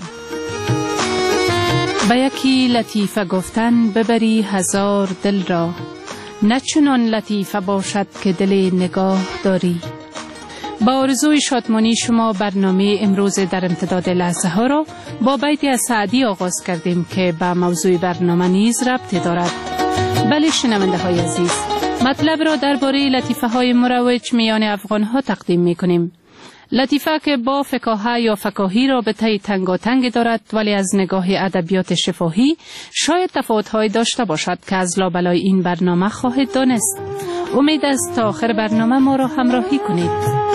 به یکی لطیفه گفتن ببری هزار دل را، نه چنان لطیفه باشد که دل نگاه داری. با آرزوی شادمانی شما برنامه امروز در امتداد لحظه ها را با بیتی از سعدی آغاز کردیم که به موضوع برنامه نیز ربطی دارد. بله شنونده های عزیز، مطلب را درباره لطیفه های مروج میان افغان ها تقدیم می کنیم. لطیفه که با فکاهه یا فکاهی رابطه تنگاتنگ دارد، ولی از نگاه ادبیات شفاهی شاید تفاوت‌های داشته باشد که از لابلای این برنامه خواهید دانست. امید است تا آخر برنامه ما را همراهی کنید.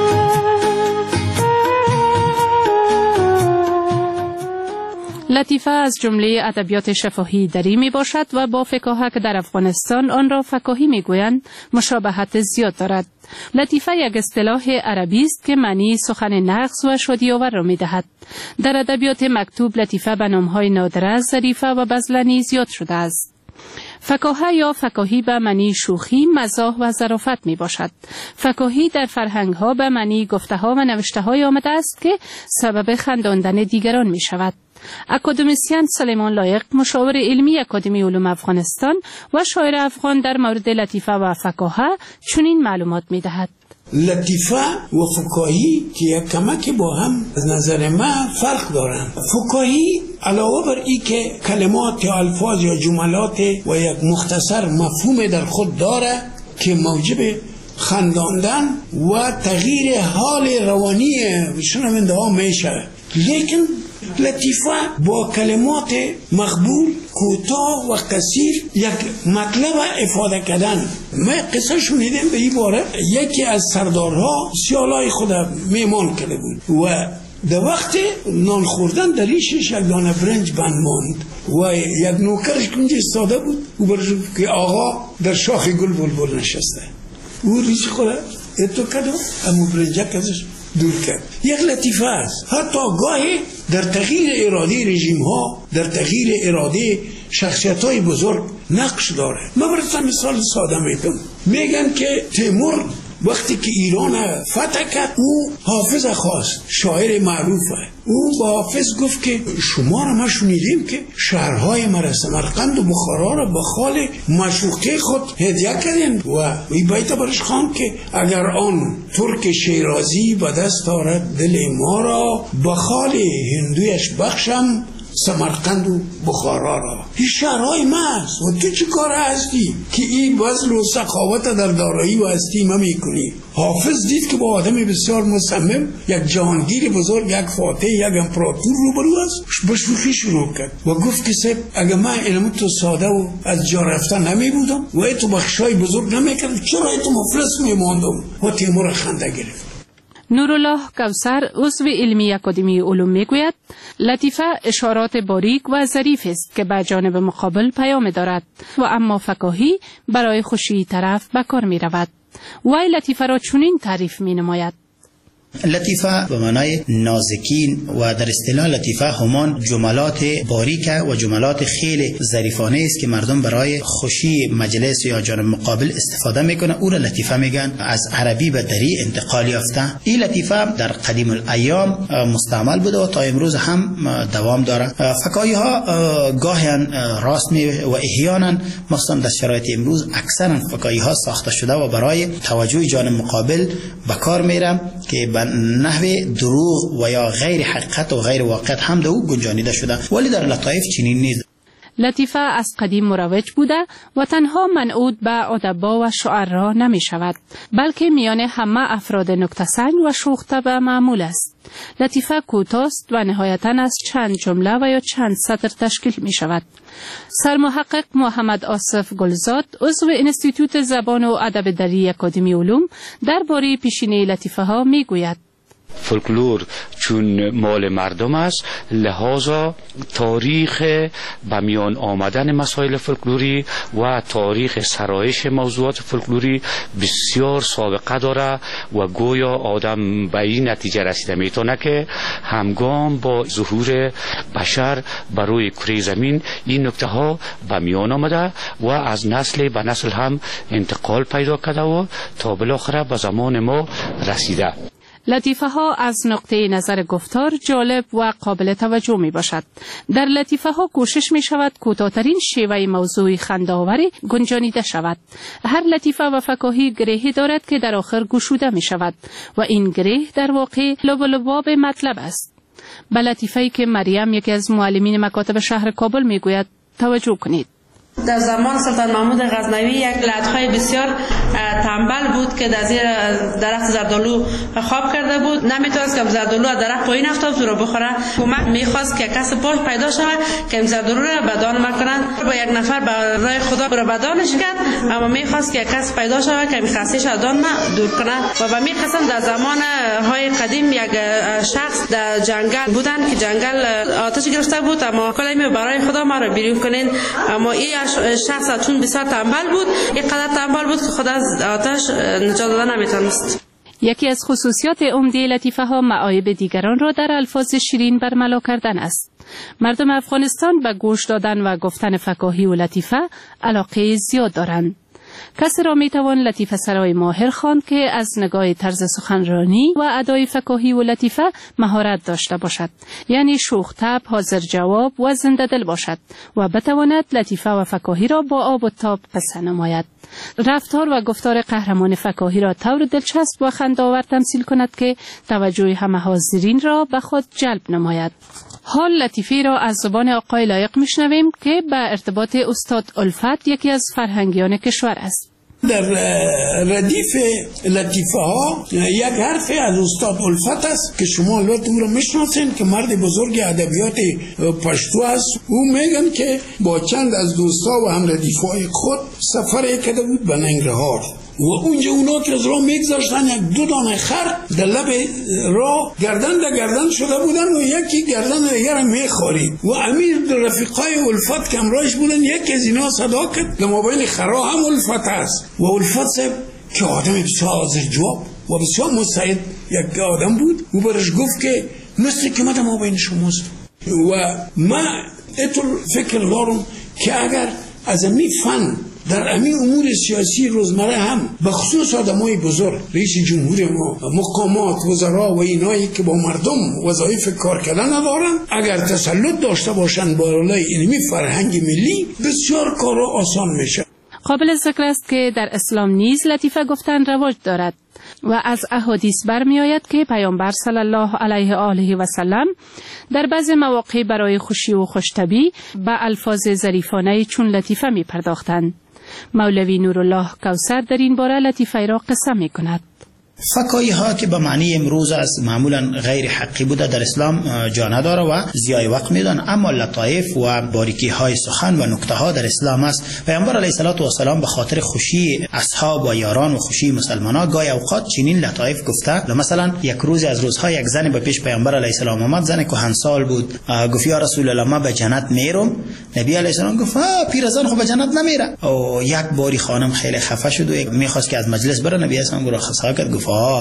لطیفه از جمله ادبیات شفاهی دری می باشد و با فکاهه که در افغانستان آن را فکاهی می گویند مشابهت زیاد دارد. لطیفه یک اصطلاح عربی است که معنی سخن نغز و شادی‌آور را می دهد. در ادبیات مکتوب لطیفه به نام‌های نادره، ظریفه و بذلنی زیاد شده است. فکاهه یا فکاهی به معنی شوخی، مزاح و ظرافت می باشد. فکاهی در فرهنگ ها به معنی گفته ها و نوشته های آمده است که سبب خنداندن دیگران می شود. اکادمیسین سلیمان لایق، مشاور علمی اکادمی علوم افغانستان و شاعر افغان، در مورد لطیفه و فکاهه چنین معلومات می دهد. لطیفه و فکاهی که یک کمک با هم از نظر من فرق دارند. فکاهی علاوه بر این که کلمات یا الفاظ یا جملات و یک مختصر مفهوم در خود داره که موجب خنداندن و تغییر حال روانی شنونده ها میشه، لیکن لطیفه با کلمات مقبول، کوتاه و قصیر یک مطلب افاده کردن. من قصه شنیدم به این باره، یکی از سردارها سیالای خود میمان کرده بود و در وقت نان خوردن در ریشش یک دانه برنج بند ماند و یک نوکرش کنج استاده بود و برشد که آقا در شاخ گل بلبل نشسته، او ریش خود اتو کدو امو برنجک ازش دور کرد. یک لطیفه است. حتی گاهی در تغییر اراده رژیم ها، در تغییر اراده شخصیت های بزرگ نقش داره. من براتون مثال ساده میگم. میگن که تیمور وقتی که ایران فتح کرد، او حافظ خواست، شاعر معروفه. او با حافظ گفت که شما را ما شنیدیم که شهرهای مرا سمرقند و بخارا را به خال معشوقه خود هدیه کردین و این بیت برش خواند که اگر آن ترک شیرازی به دست آرد دل ما را، به خال هندویش بخشم سمرقند و بخارا را. این شهرهای ماست و تو چی کار هستی که این بزل و سخاوت در دارایی و هستی ما میکنی؟ حافظ دید که با آدم بسیار مصمم، یک جهانگیر بزرگ، یک فاتح، یک امپراتور روبرو است، با شوخی شروع کرد و گفت که سب اگر من علم تو ساده و از جا رفتن نمی بودم و ای تو بخشای بزرگ نمی کردم، چرا ای تو مفلس می ماندم؟ و تیمور خنده گرفت. نورالله کوثر، عضو علمی اکادمی علوم، میگوید لطیفه اشارات باریک و ظریف است که به جانب مقابل پیام دارد و اما فکاهی برای خوشی طرف به کار می رود. وی لطیفه را چنین تعریف می نماید: لطیفه به معنای نازکین و در اصطلاح لطیفه همان جملات باریک و جملات خیلی ظریفانه است که مردم برای خوشی مجلس یا جانب مقابل استفاده میکنه. او را لطیفه میگن. از عربی به دری انتقال یافته. این لطیفه در قدیم الایام مستعمل بوده و تا امروز هم دوام داره. فکاهی ها گاهی راست و احیانا مخصوصا در شرایط امروز اکثرا فکاهی ها ساخته شده و برای توجه جانب مقابل به کار میره که به نحو دروغ و یا غیر حقیقت و غیر واقعیت هم در او گنجانیده شده، ولی در لطایف چنین نیست. لطیفه از قدیم مروج بوده و تنها منعود به ادبا و شعرا نمی شود، بلکه میان همه افراد نکته‌سنج و شوخ طبع معمول است. لطیفه کوتاست و نهایتاً از چند جمله و یا چند سطر تشکیل می شود. سرمحقق محمد آصف گلزاد، عضو انستیتوت زبان و ادب دری اکادمی علوم، درباره پیشینه لطیفه ها می گوید: فولکلور چون مال مردم است، لحاظا تاریخ به میان آمدن مسائل فولکلوری و تاریخ سرایش موضوعات فولکلوری بسیار سابقه داره و گویا آدم به این نتیجه رسیده میتونه که همگام با ظهور بشر بر روی کره زمین این نکته ها به میان آمده و از نسل به نسل هم انتقال پیدا کرده و تا بالاخره به زمان ما رسیده. لطیفه ها از نقطه نظر گفتار جالب و قابل توجه می باشد. در لطیفه ها کوشش می شود کوتاه‌ترین شیوه موضوعی خنده‌آوری گنجانیده شود. هر لطیفه و فکاهی گرهی دارد که در آخر گشوده می شود و این گره در واقع لب مطلب است. به لطیفه‌ای که مریم، یکی از معلمین مکاتب شهر کابل، می گوید توجه کنید. در زمان سلطان محمود غزنوی یک لطخه بسیار تنبل بود که در زیر درخت زردالو خواب کرده بود. نمیتونست که زردالو از درخت پایین افتاد رو بخوره. کمک میخواست که کس پاش پیدا شود که زردالو را بدان مکنند. با یک نفر به راه خدا رو بدانش کرد، اما میخواست که کس پیدا شود که خستش از دان دور کنه. و به می قسم در زمان های قدیم یک شخص در جنگل بودن که جنگل آتش گرفته بود، اما کلمه برای خدا ما رو بیرون کنین. اما این شخص چون بسیار تنبل بود، اینقدر تنبل بود که خود از آتش نجات دادن نمیتونست. یکی از خصوصیات عمده لطیفه ها معایب دیگران را در الفاظ شیرین برملا کردن است. مردم افغانستان به گوش دادن و گفتن فکاهی و لطیفه علاقه زیاد دارند. کسی را می توان لطیفه سرای ماهر خواند که از نگاه طرز سخنرانی و ادای فکاهی و لطیفه مهارت داشته باشد، یعنی شوخ طبع، حاضر جواب و زنده دل باشد و بتواند لطیفه و فکاهی را با آب و تاب قصه نماید. رفتار و گفتار قهرمان فکاهی را طور دلچسب و خنده‌آور تمثیل کند که توجه همه حاضرین را به خود جلب نماید. حال لطیفه را از زبان آقای لایق میشنویم که به ارتباط استاد الفت، یکی از فرهنگیان کشور است. در ردیف لطیفه ها یک حرف از استاد الفت است که شما البته او را میشناسین که مرد بزرگ ادبیات پشتو است. او میگن که با چند از دوستا و هم ردیفای خود سفر کرده بود به ننگرهار و اونجا اونا که از راه میگذاشتن یک 2 دانه خر در لب راه گردن شده بودن و یکی گردن دیگر را میخورید و امیر رفیقای الفت که همراهش بودن یکی از اینا صدا کرد که ما بین خرها هم الفت است و الفت صاحب که آدم بسیار حاضر جواب و بسیار مستعد یک آدم بود و برش گفت که مثل که ما بین شماست و ما اتول فکر دارم که اگر از امی فن در امی امور سیاسی روزمره هم به خصوص آدمای بزرگ، رئیس جمهور ما، مقامات، وزرا و اینایی که با مردم وظایف کار کردن ندارن، اگر تسلط داشته باشن بالای علمی فرهنگ ملی، بسیار کارا آسان میشه. قابل ذکر است که در اسلام نیز لطیفه گفتن رواج دارد و از احادیث برمی آید که پیامبر صلی الله علیه و آله و سلم در بعض مواقع برای خوشی و خوشطبعی به الفاظ ظریفانه چون لطیفه می پرداختند. مولوی نورالله کوثر در این باره لطیفه را قصه می کند. فکاهی ها که به معنی امروز از معمولا غیر حقی بوده در اسلام جا نداره و ضیاع وقت میدن، اما لطایف و باریکی های سخن و نکته ها در اسلام است. پیامبر علیه السلام به خاطر خوشی اصحاب و یاران و خوشی مسلمانان گاهی اوقات چنین لطایف گفته. مثلا یک روز از روزها یک زن به پیش پیامبر علیه السلام آمد، زن کهنسال بود، گفت یا رسول الله من به جنت میرم. نبی علیه السلام گفت پیرزن خب به جنت نمیره. و یک باری خانم خیلی خفه شد و میخواست که از مجلس بره. نبی علیه السلام گفت خسا کرد،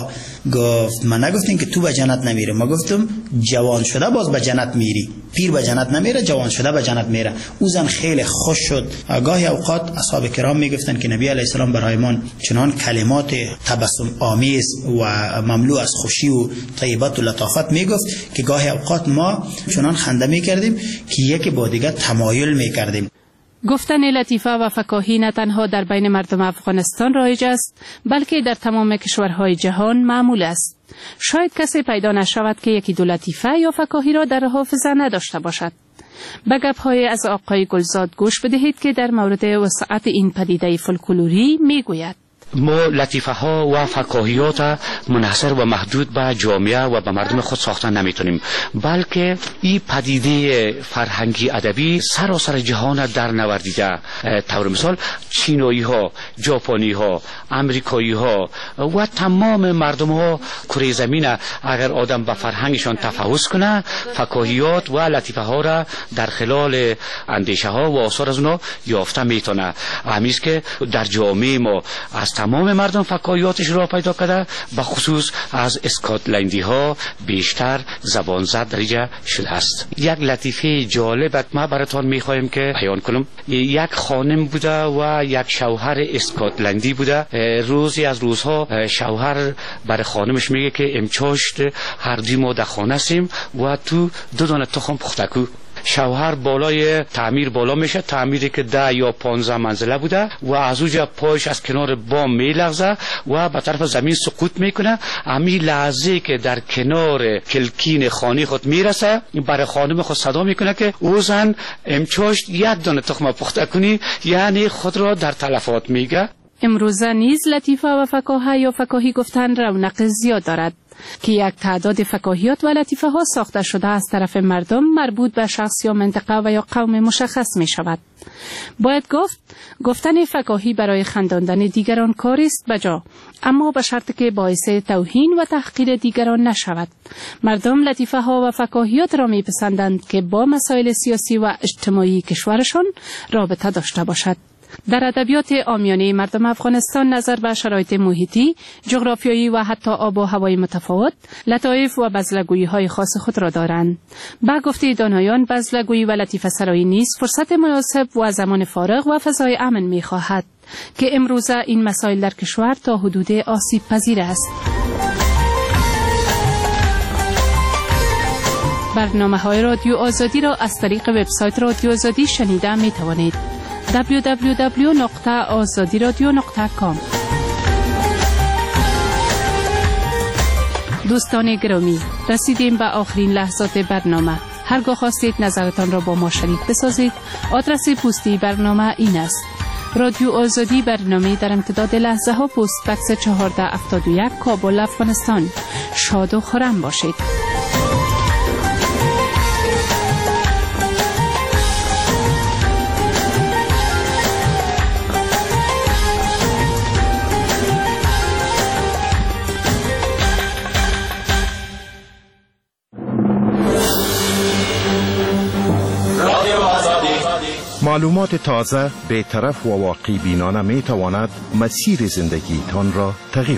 گفت من نگفتیم که تو به جنت نمیره، ما گفتم جوان شده باز به جنت میری، پیر به جنت نمیره، جوان شده به جنت میره. او زن خیلی خوش شد. گاهی اوقات اصحاب کرام میگفتن که نبی علیه السلام برایمان چنان کلمات تبسم آمیز و مملو از خوشی و طیبت و لطافت میگفت که گاهی اوقات ما چنان خنده میکردیم که یکی با دیگر تمایل میکردیم. گفتن لطیفه و فکاهی نه تنها در بین مردم افغانستان رایج است، بلکه در تمام کشورهای جهان معمول است. شاید کسی پیدا نشود که یکی دو لطیفه یا فکاهی را در حافظه نداشته باشد. به گپ‌های از آقای گلزاد گوش بدهید که در مورد وسعت این پدیده فولکلوری میگوید. ما لطیفه ها و فکاهیات منحصر و محدود به جامعه و به مردم خود ساختن نمیتونیم، بلکه این پدیده فرهنگی ادبی سراسر جهان در نوردیده. طور مثال چینایی ها، ژاپنی ها، امریکایی ها و تمام مردم ها کره زمین اگر آدم به فرهنگشان تفحص کنه، فکاهیات و لطیفه ها را در خلال اندیشه ها و آثار از اونا یافته میتونه. همیشه که در جامعه ما از تمام مردم فکاهیاتش را پیدا کرده، به خصوص از اسکاتلندی ها بیشتر زبان زد درجه شده است. یک لطیفه جالب ما براتون میخوایم که بیان کنم. یک خانم بوده و یک شوهر اسکاتلندی بوده. روزی از روزها شوهر برای خانمش میگه که امچاشت هر دوی ما در خانه سیم و تو 2 دانه تخم پخته کو. شوهر بالای تعمیر بالا میشه، تعمیری که 10 یا 15 منزله بوده و از اونجا پایش از کنار بام میلغزه و به طرف زمین سقوط میکنه. امی لحظه که در کنار کلکین خانه خود میرسه، برای خانم خود صدا میکنه که او زن امچاشت 1 دانه تخم پخته کنی، یعنی خود را در تلفات میگه. امروزه نیز لطیفه و فکاهی یا فکاهی گفتن رونق زیاد دارد که یک تعداد فکاهیات و لطیفه ها ساخته شده از طرف مردم مربوط به شخص یا منطقه و یا قوم مشخص می شود. باید گفتن فکاهی برای خنداندن دیگران کاری است بجا، اما به شرط که باعث توهین و تحقیر دیگران نشود. مردم لطیفه ها و فکاهیات را می پسندند که با مسائل سیاسی و اجتماعی کشورشان رابطه داشته باشد. در ادبیات عامیانه مردم افغانستان نظر به شرایط محیطی، جغرافیایی و حتی آب و هوای متفاوت، لطایف و بزلگویی‌های خاص خود را دارند. با گفته دانایان، بزلگویی و لطیفه سرایی نیز فرصت مناسب و زمان فارغ و فضای امن می‌خواهد که امروزه این مسائل در کشور تا حدود آسیب پذیر است. برنامه‌های رادیو آزادی را از طریق وبسایت رادیو آزادی شنیده می‌توانید. www.azadiradio.com. دوستان گرامی، رسیدیم به آخرین لحظات برنامه. هرگاه خواستید نظرتان را با ما شریک بسازید، آدرس پستی برنامه این است: رادیو آزادی، برنامه در امتداد لحظه ها، پست بکس 1471، کابل، افغانستان. شاد و خرم باشید. معلومات تازه، بی‌طرف و واقعی بینانه می تواند مسیر زندگی تان را تغییر